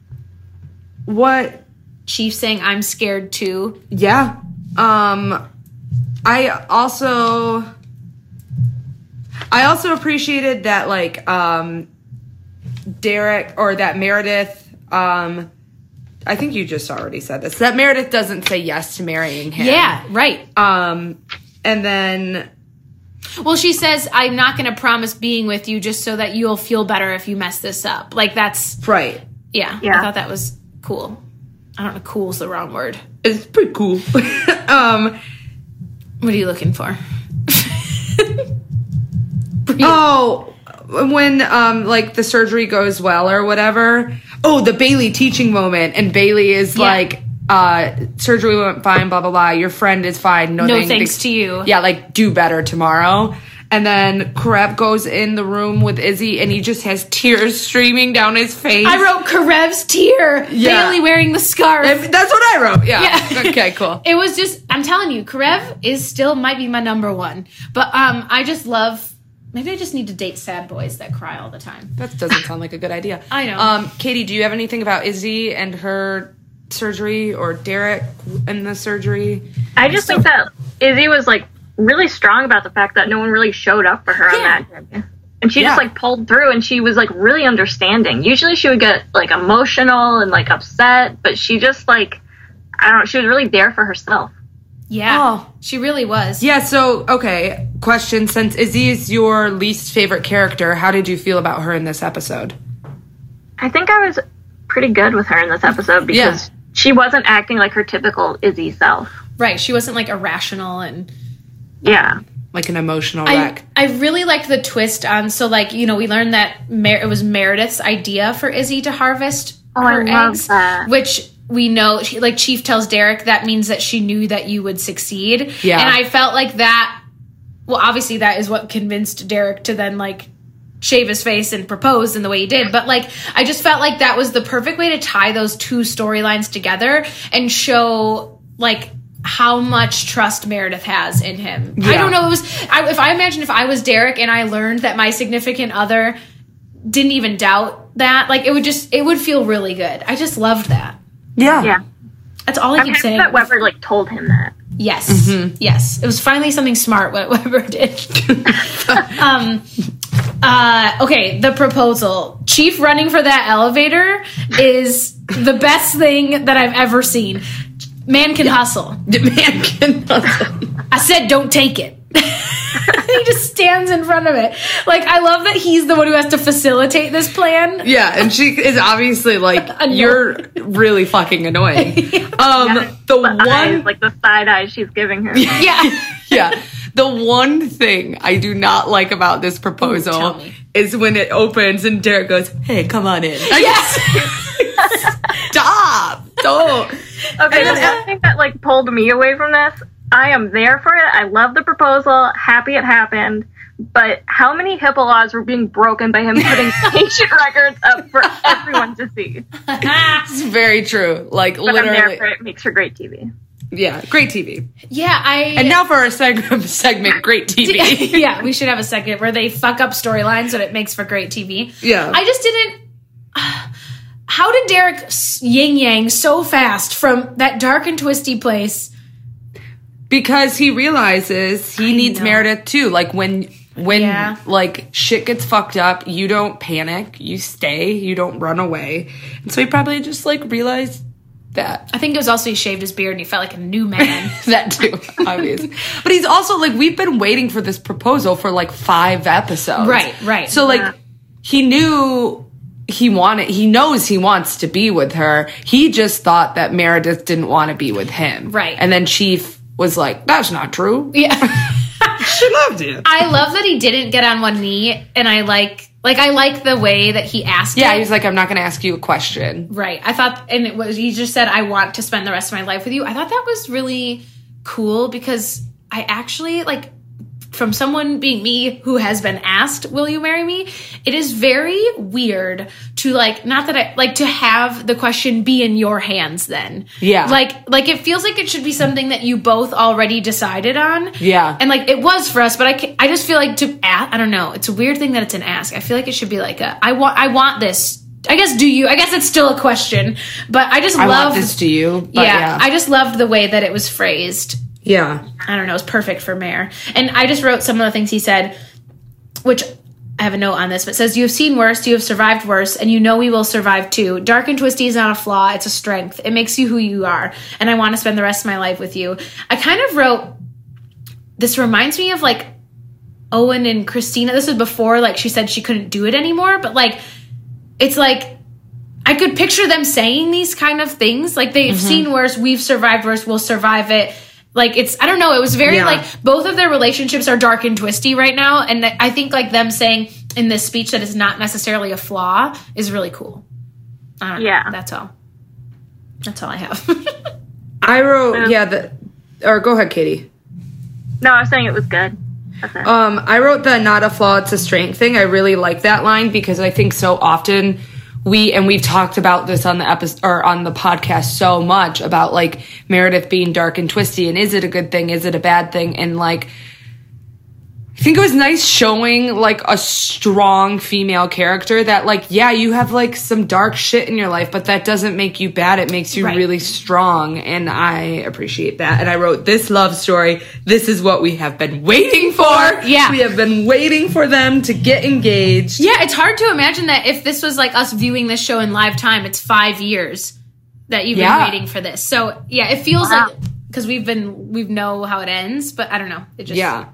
what? Chief saying I'm scared too. Yeah. Um, I also, I also appreciated that, like, um, Derek, or that Meredith, um, I think you just already said this, that Meredith doesn't say yes to marrying him. Yeah, right. Um, and then... Well, she says, I'm not going to promise being with you just so that you'll feel better if you mess this up. Like, that's... Right. Yeah, Yeah. I thought that was cool. I don't know, cool's the wrong word. It's pretty cool. um, What are you looking for? oh, when, um, like, the surgery goes well or whatever. Oh, the Bailey teaching moment. And Bailey is Yeah. like... Uh, surgery went fine, blah, blah, blah. Your friend is fine. No, No thanks, thanks to you. Yeah, like, do better tomorrow. And then Karev goes in the room with Izzy, and he just has tears streaming down his face. I wrote Karev's tear. Yeah. Bailey wearing the scarf. That's what I wrote. Yeah. Yeah. Okay, cool. It was just, I'm telling you, Karev is still might be my number one. But um, I just love, maybe I just need to date sad boys that cry all the time. That doesn't sound like a good idea. I know. Um, Katie, do you have anything about Izzy and her surgery, or Derek and the surgery? I just think that Izzy was like really strong about the fact that no one really showed up for her on Yeah. that day. And she Yeah. just like pulled through, and she was like really understanding. Usually she would get like emotional and like upset, but she just like, I don't know, she was really there for herself. Yeah. Oh. She really was. Yeah, so, okay, question. Since Izzy is your least favorite character, how did you feel about her in this episode? I think I was pretty good with her in this episode because Yeah. she wasn't acting like her typical Izzy self. Right. She wasn't like irrational and Yeah. Like an emotional I, wreck. I really liked the twist on, so like, you know, we learned that Mer- it was Meredith's idea for Izzy to harvest Oh, I her love eggs, that. which we know, she, like Chief tells Derek, that means that she knew that you would succeed. Yeah. And I felt like that, well, obviously that is what convinced Derek to then like shave his face and propose in the way he did. But like, I just felt like that was the perfect way to tie those two storylines together and show like how much trust Meredith has in him. I Yeah. don't know. It was, I, if I imagine if I was Derek and I learned that my significant other didn't even doubt that, like it would just, it would feel really good. I just loved that. Yeah. Yeah. That's all I I'm keep happy saying. that Weber like told him that. Yes. Mm-hmm. Yes. It was finally something smart what Weber did. um, uh, okay, the proposal. Chief running for that elevator is the best thing that I've ever seen. Man can hustle. The man can I said don't take it. He just stands in front of it. Like, I love that he's the one who has to facilitate this plan. Yeah, and she is obviously like, Annoying. you're really fucking annoying. Um, Yeah, the the one, eyes, like the side eyes she's giving her. Yeah. yeah, the one thing I do not like about this Ooh, proposal tell me. is when it opens and Derek goes, "Hey, come on in." Yes. Stop! Don't. Okay, the one thing that like pulled me away from this, I am there for it. I love the proposal. Happy it happened. But how many HIPAA laws were being broken by him putting patient records up for everyone to see? It's very true. Like But I'm there literally, for it. It makes for great T V. yeah, great T V. Yeah, I... And now for our seg- segment, great T V. Yeah, we should have a segment where they fuck up storylines and it makes for great T V. Yeah. I just didn't... How did Derek yin yang so fast from that dark and twisty place? Because he realizes he I needs know. Meredith too. Like when when Yeah. like shit gets fucked up, you don't panic, you stay, you don't run away. And so he probably just like realized that. I think it was also he shaved his beard and he felt like a new man. That too, obviously. But he's also like, we've been waiting for this proposal for like five episodes. Right, right. So like Yeah. he knew he wanted he knows he wants to be with her. He just thought that Meredith didn't want to be with him. Right. And then Chief was like, that's not true. Yeah. She loved you. I love that he didn't get on one knee, and I like... Like, I like the way that he asked Yeah, it. he's like, I'm not going to ask you a question. Right. I thought, and it was, he just said, I want to spend the rest of my life with you. I thought that was really cool because I actually, like, from someone being me who has been asked, will you marry me? It is very weird to, like, not that I, like, to have the question be in your hands then. Yeah. Like, like, it feels like it should be something that you both already decided on. Yeah. And, like, it was for us, but I, ca- I just feel like to ask, I don't know, it's a weird thing that it's an ask. I feel like it should be like a, I want, I want this. I guess, do you? I guess it's still a question, but I just I love want this to you. But yeah, yeah. I just loved the way that it was phrased. yeah. I don't know, it's perfect for Mayor. And I just wrote some of the things he said. which I have a note on this, but it says, you have seen worse, you have survived worse, and you know we will survive too. Dark and twisty is not a flaw, it's a strength. It makes you who you are, and I want to spend the rest of my life with you. I kind of wrote, this reminds me of like Owen and Christina. This is before like she said she couldn't do it anymore, but like it's like I could picture them saying these kind of things. Like they've mm-hmm. seen worse, we've survived worse, we'll survive it. Like it's, I don't know, it was very yeah. like both of their relationships are dark and twisty right now. And I think like them saying in this speech that it's not necessarily a flaw is really cool. I don't know. Yeah. That's all. That's all I have. I wrote, yeah, the, or go ahead, Katie. No, I was saying it was good. That's it. Um, I wrote the not a flaw, it's a strength thing. I really like that line because I think so often we, and we've talked about this on the episode or on the podcast so much about like Meredith being dark and twisty, and is it a good thing? Is it a bad thing? And like, I think it was nice showing like a strong female character that like, yeah, you have like some dark shit in your life, but that doesn't make you bad. It makes you right. really strong. And I appreciate that. And I wrote this love story. This is what we have been waiting for. Yeah. We have been waiting for them to get engaged. Yeah. It's hard to imagine that if this was like us viewing this show in live time, it's five years that you've yeah. been waiting for this. So yeah, it feels wow. like, cause we've been, we know how it ends, but I don't know. It just, yeah.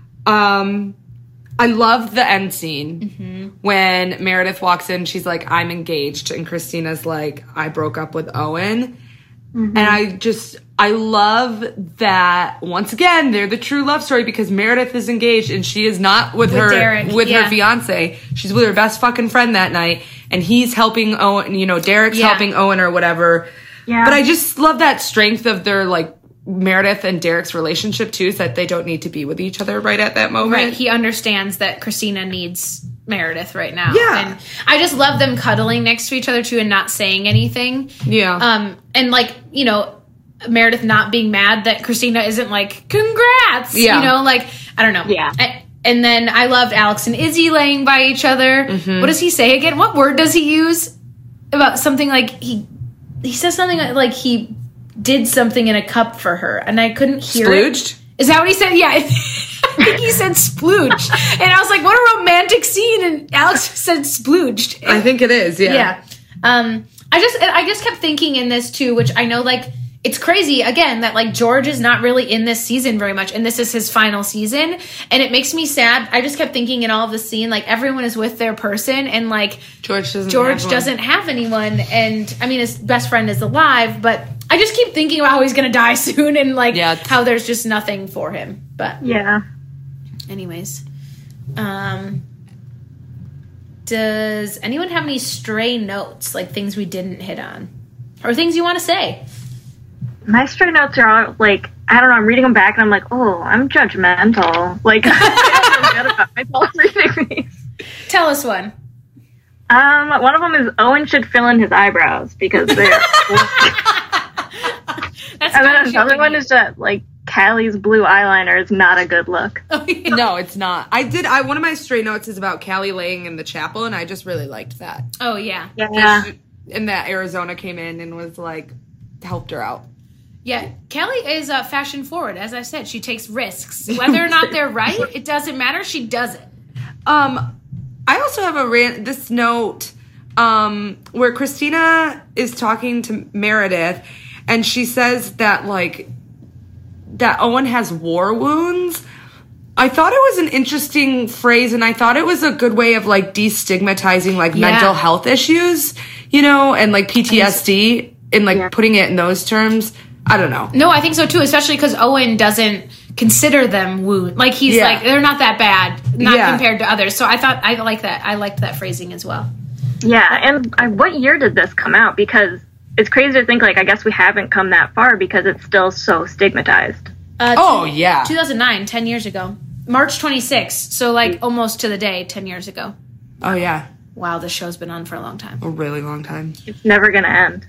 Um, I love the end scene mm-hmm. when Meredith walks in. She's like, I'm engaged. And Christina's like, I broke up with Owen. Mm-hmm. And I just, I love that once again, they're the true love story because Meredith is engaged and she is not with, with her, Derek. with yeah. her fiance. She's with her best fucking friend that night. And he's helping Owen, you know, Derek's yeah. helping Owen or whatever. Yeah. But I just love that strength of their like, Meredith and Derek's relationship too, is that they don't need to be with each other right at that moment. Right. He understands that Christina needs Meredith right now. Yeah. And I just love them cuddling next to each other too and not saying anything. Yeah. Um, and like, you know, Meredith not being mad that Christina isn't like, congrats. Yeah. You know, like, I don't know. Yeah. I, and then I loved Alex and Izzy laying by each other. Mm-hmm. What does he say again? What word does he use about something like he, he says something like he did something in a cup for her, and I couldn't hear Splooged? it. Is that what he said? Yeah, I think he said splooged. And I was like, what a romantic scene, and Alex said splooged. I think it is, yeah. Yeah. Um, I just I just kept thinking in this, too, which I know, like, it's crazy, again, that, like, George is not really in this season very much, and this is his final season, and it makes me sad. I just kept thinking in all of the scene, like, everyone is with their person, and, like, George doesn't George have doesn't have anyone, and, I mean, his best friend is alive, but I just keep thinking about how he's going to die soon, and, like, yeah. how there's just nothing for him. But, yeah. anyways. Um, does anyone have any stray notes, like things we didn't hit on? Or things you want to say? My stray notes are all, like, I don't know, I'm reading them back and I'm like, oh, I'm judgmental. Like, I don't feel good about myself reading these. Tell us one. Um, one of them is Owen should fill in his eyebrows because they're... That's and then another one is that, like, Callie's blue eyeliner is not a good look. Oh, yeah. No, it's not. I did, I one of my stray notes is about Callie laying in the chapel, and I just really liked that. Oh, yeah. Yeah. And that Arizona came in and was, like, helped her out. Yeah, Kelly is uh, fashion forward. As I said, she takes risks. Whether or not they're right, it doesn't matter. She does it. Um, I also have a ran- this note um, where Christina is talking to Meredith, and she says that like that Owen has war wounds. I thought it was an interesting phrase, and I thought it was a good way of like destigmatizing like Yeah. mental health issues, you know, and like P T S D, and like Yeah. putting it in those terms. I don't know. No, I think so too, especially because Owen doesn't consider them wound. Like he's Yeah. like, they're not that bad, not Yeah. compared to others. So I thought, I like that. I liked that phrasing as well. Yeah, and I, what year did this come out? Because it's crazy to think, like, I guess we haven't come that far because it's still so stigmatized. Uh, Oh, yeah. two thousand nine, ten years ago. March twenty-sixth. So like almost to the day, ten years ago. Oh yeah, Wow, this show's been on for a long time. a really long time. It's never going to end.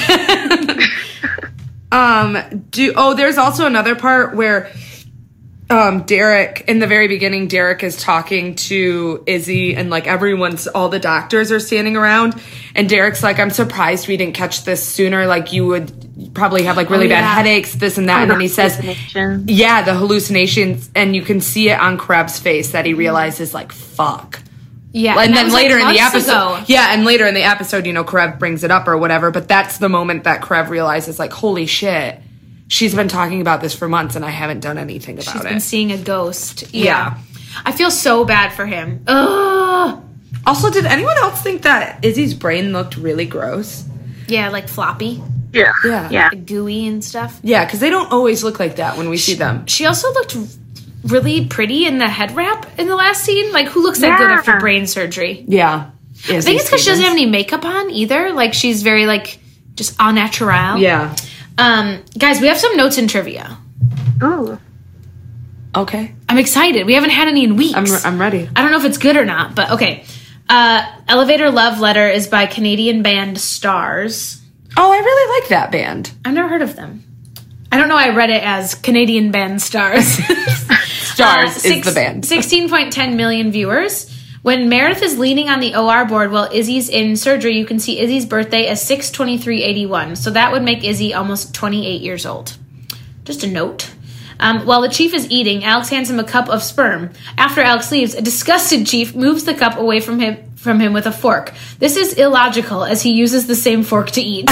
Um, do, oh, there's also another part where, um, Derek, in the very beginning, Derek is talking to Izzy and like everyone's, all the doctors are standing around and Derek's like, I'm surprised we didn't catch this sooner. Like you would, probably have like really Oh, bad yeah. headaches, this and that. And then he says, Hallucination. yeah, the hallucinations. And you can see it on Kreb's face that he realizes like, fuck. Yeah. And that then was, like, later in the months episode, ago. yeah, and later in the episode, you know, Karev brings it up or whatever, but that's the moment that Karev realizes, like, holy shit, she's been talking about this for months and I haven't done anything about She's it. been seeing a ghost. Yeah. Yeah. I feel so bad for him. Ugh. Also, did anyone else think that Izzy's brain looked really gross? Yeah, like floppy, Yeah. Yeah. Yeah. gooey and stuff. Yeah, because they don't always look like that when we see them. She also looked really pretty in the head wrap in the last scene. Like, who looks that good Yeah. after brain surgery? Yeah. I think it's because she doesn't have any makeup on either. Like, she's very, like, just au naturel. Yeah. Um, guys, we have some notes and trivia. Ooh. Okay. I'm excited. We haven't had any in weeks. I'm, I'm ready. I don't know if it's good or not, but okay. Uh, Elevator Love Letter is by Canadian band Stars. Oh, I really like that band. I've never heard of them. I don't know. I read it as Canadian band Stars. Stars is the band. sixteen point one zero million viewers. When Meredith is leaning on the O R board while Izzy's in surgery, you can see Izzy's birthday as six twenty-three eighty-one. So that would make Izzy almost twenty-eight years old. Just a note. Um, while the chief is eating, Alex hands him a cup of sperm. After Alex leaves, a disgusted chief moves the cup away from him from him with a fork. This is illogical, as he uses the same fork to eat.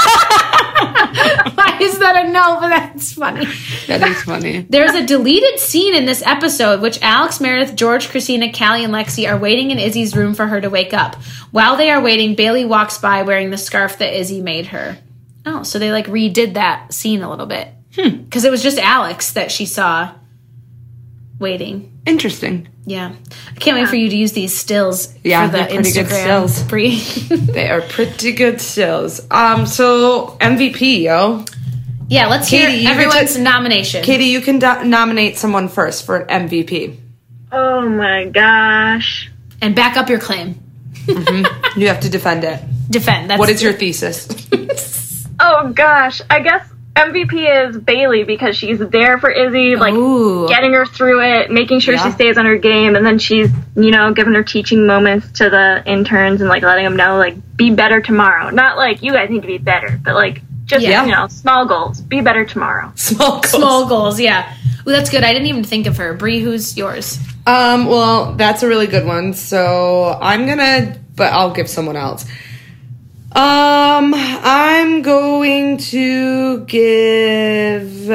Why is that a no? But that's funny. That is funny. There's a deleted scene in this episode, which Alex, Meredith, George, Christina, Callie, and Lexi are waiting in Izzy's room for her to wake up. While they are waiting, Bailey walks by wearing the scarf that Izzy made her. Oh, so they like redid that scene a little bit. Because it was just Alex that she saw waiting. Interesting. Yeah. I can't wait for you to use these stills Yeah, for the they're pretty good Instagram. stills. Brie. They are pretty good stills. Um, so M V P, yo. Yeah, let's Katie, hear you get everyone's to- nomination. Katie, you can do- nominate someone first for an M V P. Oh my gosh. And back up your claim. You have to defend it. Defend. That's What is your thesis? Oh gosh. I guess M V P is Bailey because she's there for Izzy, like Ooh. getting her through it, making sure Yeah. she stays on her game, and then she's, you know, giving her teaching moments to the interns and like letting them know, like, be better tomorrow. Not like you guys need to be better, but like just Yeah. you know, small goals. Be better tomorrow. Small goals. Small goals, yeah. Ooh, that's good. I didn't even think of her. Brie, who's yours? Um, well, that's a really good one. So I'm gonna, but I'll give someone else. Um, I'm going to give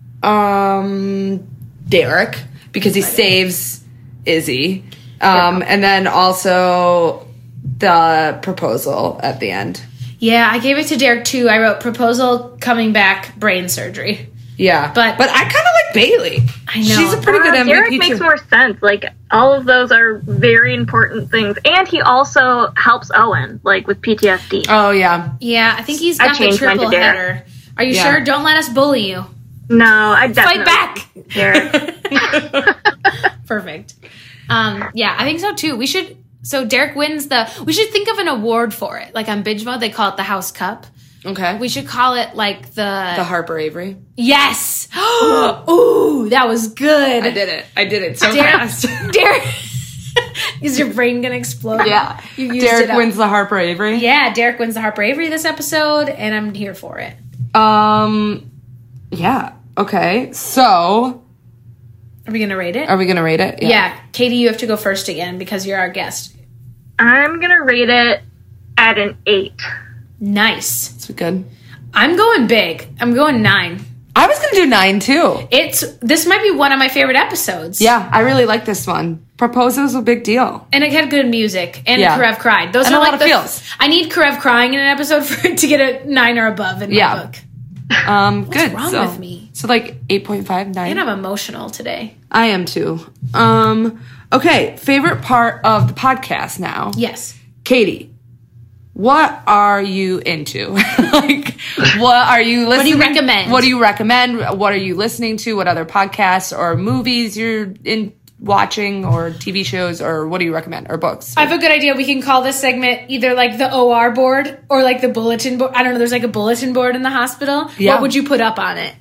um Derek because he saves Izzy. Um, and then also the proposal at the end. Yeah, I gave it to Derek too. I wrote proposal, coming back, brain surgery. Yeah, But- but I kind of like Bailey. I know. She's a pretty good Uh, M V P Derek makes too. more sense. Like all of those are very important things, and he also helps Owen, like with P T S D. Oh yeah, Yeah, I think he's I got the changed mine to triple Derek. header. Are you Yeah. sure? Don't let us bully you. No, I definitely Fight back. Derek. Perfect. Um, yeah, I think so too. We should. So Derek wins the. We should think of an award for it. Like on Binge Mode, they call it the House Cup. okay. We should call it like the. the Harper Avery. Yes. Ooh, that was good. I did it. I did it so Derek. fast. Derek. Is your brain gonna explode? Yeah. You used Derek it up. wins the Harper Avery. Yeah, Derek wins the Harper Avery this episode, and I'm here for it. Um. Yeah. Okay. So, Are we gonna rate it? are we gonna rate it? yeah. Katie, you have to go first again because you're our guest. I'm gonna rate it at an eight. Nice. That's good. I'm going big. I'm going nine. I was gonna do nine too. It's this might be one of my favorite episodes. Yeah, I really like this one. Proposal was a big deal. And it had good music. And Yeah. Karev cried. Those And are a like lot of the, feels. I need Karev crying in an episode for it to get a nine or above in Yeah. my book. Um. good. wrong so, with me? So like eight point five, nine. And I'm emotional today. I am too. Um. Okay. Favorite part of the podcast now. Yes. Katie, what are you into? Like, what are you listening? do you recommend? What do you recommend? What are you listening to? What other podcasts or movies you're in watching, or T V shows, or what do you recommend, or books? I have a good idea. We can call this segment either like the O R board or like the bulletin board. I don't know. There's like a bulletin board in the hospital. Yeah. What would you put up on it?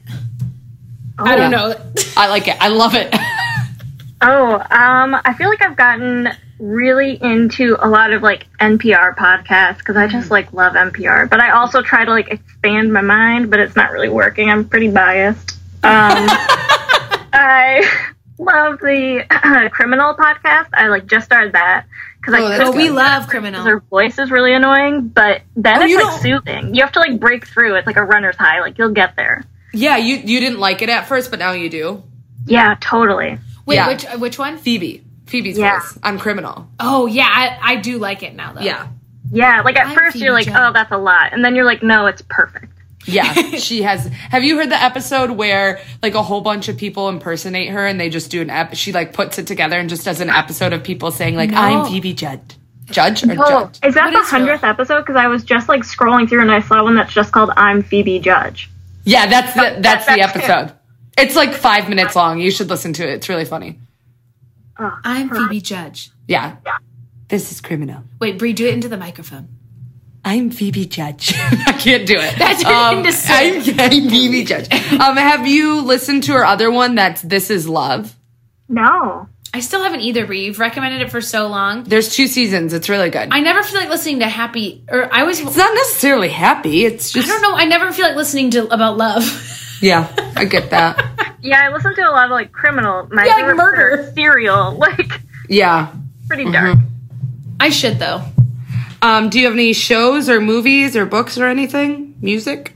I don't yeah. know. I like it. I love it. Oh, um, I feel like I've gotten really into a lot of like N P R podcasts because I just like love N P R. But I also try to like expand my mind, but it's not really working. I'm pretty biased. Um, I love the uh, Criminal podcast. I like just started that because Oh, I that's Oh, couldn't we good. love Criminal. Their voice is really annoying, but then Oh, it's you like don't- soothing. You have to like break through. It's like a runner's high. Like you'll get there. Yeah, you you didn't like it at first, but now you do. Yeah, totally. Wait, Yeah. which which one? Phoebe. Phoebe's Yeah. voice on Criminal. Oh yeah, I, I do like it now though. Yeah. Yeah, like at I'm first you're like, Phoebe oh, that's a lot, and then you're like, no, it's perfect. Yeah, she has. Have you heard the episode where like a whole bunch of people impersonate her and they just do an ep? She like puts it together and just does an episode of people saying like, No. "I'm Phoebe Judge." Judge or Oh, Judge? is that What the is her- hundredth episode? Because I was just like scrolling through and I saw one that's just called "I'm Phoebe Judge." Yeah, that's the that's the that's it. episode. It's like five minutes long. You should listen to it. It's really funny. Oh, I'm Phoebe Judge. Yeah. This is Criminal. Wait, Bree, do it into the microphone. I'm Phoebe Judge. I can't do it. That turned into I'm, sing. I'm Phoebe Judge. Um, have you listened to her other one? That's This Is Love. no. I still haven't either, Bree. You've recommended it for so long. There's two seasons. It's really good. I never feel like listening to happy, or I always. it's not necessarily happy. It's I just don't know. I never feel like listening to about love. yeah. I get that. Yeah, I listened to a lot of like Criminal. My Yeah, like favorite murder. part is Serial. Like Yeah. pretty dark. I should though. Um, do you have any shows or movies or books or anything? Music?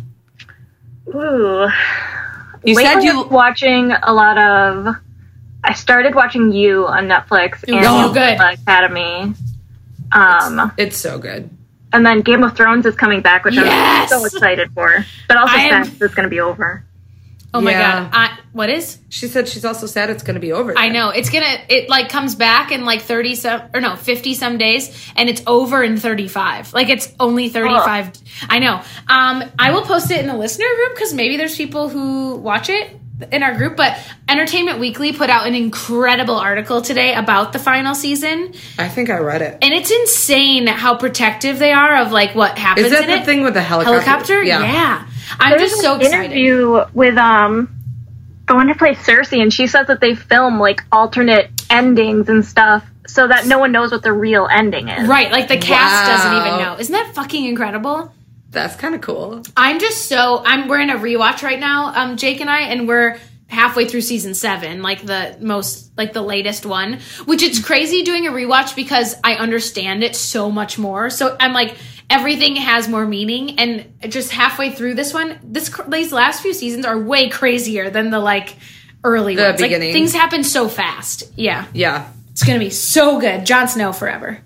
Ooh. You Lately, said you I'm watching a lot of. I started watching You on Netflix and Oh, good. Umbrella Academy. Um, It's so good. and then Game of Thrones is coming back, which Yes! I'm so excited for. But also I am- sad it's going to be over. Oh my Yeah. god. I, what is? She said she's also sad it's going to be over. I then. know it's gonna. It like comes back in like thirty some or no fifty some days, and it's over in thirty five. Like it's only thirty five. I know. Um, I will post it in the listener group because maybe there's people who watch it in our group. But Entertainment Weekly put out an incredible article today about the final season, I think I read it. and it's insane how protective they are of like what happens Is that in the it. thing with the helicopter? Helicopter? Yeah. I'm There's just so an excited. interview with um the one who plays Cersei, and she says that they film like alternate endings and stuff so that no one knows what the real ending is. Right, like the cast doesn't Wow. even know. Isn't that fucking incredible? That's kind of cool. I'm just so I'm we're in a rewatch right now, um, Jake and I, and we're halfway through season seven, like the most like the latest one. Which it's crazy doing a rewatch because I understand it so much more. So I'm like everything has more meaning, and just halfway through this one, this these last few seasons are way crazier than the like early The ones. Like, beginning. things happen so fast. Yeah, Yeah. it's gonna be so good. Jon Snow forever.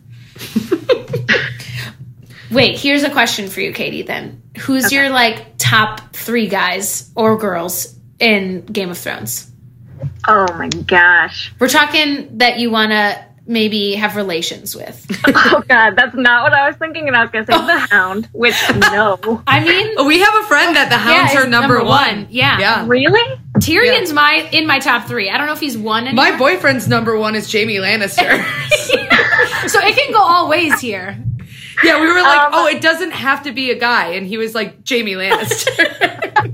Wait, here's a question for you, Katie, then. Who's your, like, top three guys or girls in Game of Thrones? Oh my gosh. We're talking that you want to maybe have relations with. Oh god, that's not what I was thinking. And I was gonna say the Hound, which no. I mean, We have a friend that the hounds yeah, are it's number, one. Yeah. Yeah. Really? Tyrion's my in my top three. I don't know if he's one anymore. My boyfriend's number one is Jamie Lannister. So it can go all ways here. Yeah, we were like, Um, oh, it doesn't have to be a guy. And he was like, Jamie Lannister.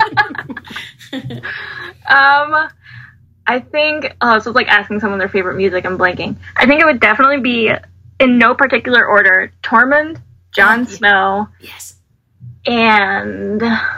Um I think oh, so it's like asking someone their favorite music. I'm blanking. I think it would definitely be in no particular order, Tormund, Jon Snow, Yes. and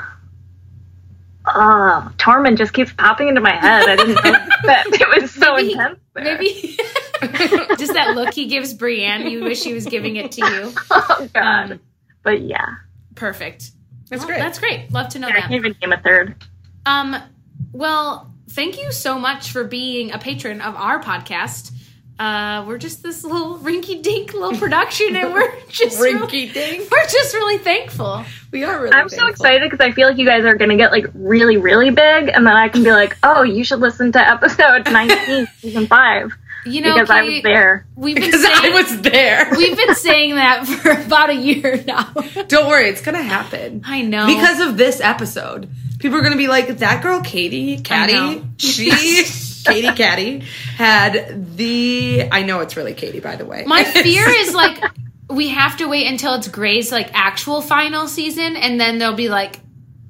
oh, Tormund just keeps popping into my head. I didn't know that it was so Maybe- intense there. Maybe just that look he gives Brienne, you wish he was giving it to you. Oh god. Um, but yeah. Perfect. That's Well, great. That's great. Love to know I that. can't even name a third. Um, well, thank you so much for being a patron of our podcast. Uh, we're just this little rinky-dink little production, and we're just Rinky dink. we're just really thankful. We are really I'm so thankful. excited because I feel like you guys are going to get like really, really big, and then I can be like, oh, you should listen to episode nineteen, season five, You know, because I Kate, was there. we've been Because saying I was there. we've been saying that for about a year now. Don't worry, it's going to happen. I know. Because of this episode. People are going to be like, that girl, Katie, know. Caddy, she, Katie Caddy, had the, I know it's really Katie, by the way. My fear is like we have to wait until it's Grey's like actual final season, and then they'll be like,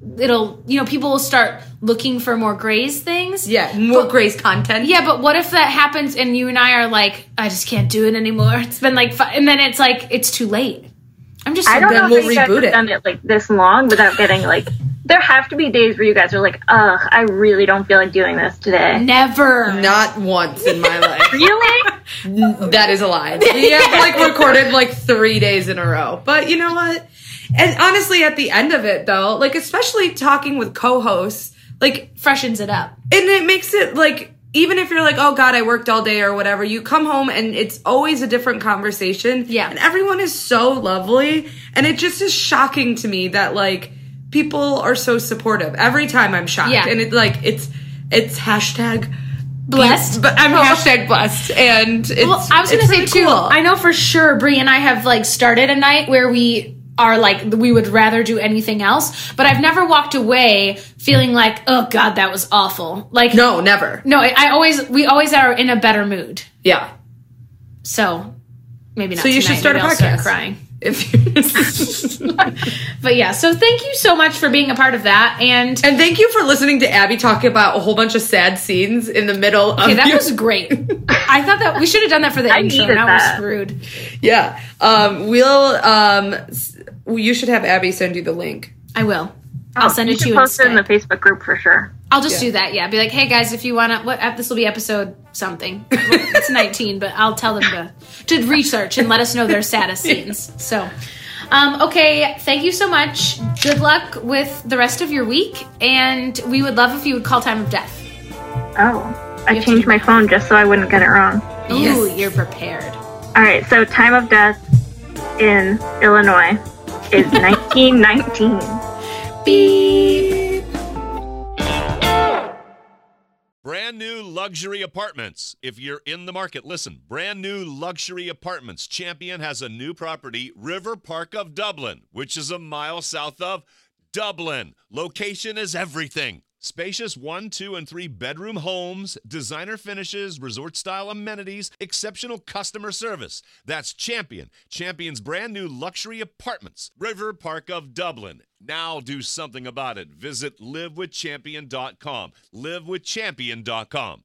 it'll, you know, people will start looking for more Grey's things. Yeah, more But- Grey's content. Yeah, but what if that happens and you and I are like, I just can't do it anymore. It's been like, fi-, and then it's like, it's too late. I'm just. I don't then know we'll if you guys reboot have it. done it like this long without getting like. There have to be days where you guys are like, ugh, I really don't feel like doing this today. Never. Not once in my life. Really? That is a lie. We have like recorded like three days in a row. But you know what? And honestly, at the end of it though, like especially talking with co-hosts, like Freshens it up. and it makes it like even if you're like, oh God, I worked all day or whatever, you come home and it's always a different conversation. Yeah. And everyone is so lovely. And it just is shocking to me that like people are so supportive. Every time I'm shocked. Yeah. And it like it's it's hashtag Blessed. But I'm hashtag blessed. And it's Well, I was gonna it's say really too. cool. I know for sure Brie and I have like started a night where we are like we would rather do anything else, but I've never walked away feeling like, oh God, that was awful. Like No, never. no, I I always we always are in a better mood. Yeah. So maybe not. So you tonight. should start Maybe a I'll start podcast. crying. If you But yeah, so thank you so much for being a part of that. And And thank you for listening to Abby talk about a whole bunch of sad scenes in the middle of okay, that your- was great. I thought that we should have done that for the I intro. needed Now that. we're screwed. Yeah. Um we'll um s- you should have Abby send you the link. I will. I'll send you it to should you post it in the instead. Facebook group for sure. I'll just Yeah. do that. Yeah, be like, hey guys, if you want to, what ep- this will be episode something. It's nineteen, but I'll tell them to to research and let us know their saddest scenes. So, um, okay, thank you so much. Good luck with the rest of your week, and we would love if you would call time of death. Oh, I have to changed do my phone just so I wouldn't get it wrong. Ooh, Yes. you're prepared. All right, so time of death in Illinois is nineteen nineteen. Beep. Brand new luxury apartments. If you're in the market, listen. Brand new luxury apartments. Champion has a new property, River Park of Dublin, which is a mile south of Dublin. Location is everything. Spacious one, two, and three bedroom homes, designer finishes, resort-style amenities, exceptional customer service. That's Champion. Champion's brand new luxury apartments, River Park of Dublin. Now do something about it. Visit live with champion dot com. live with champion dot com.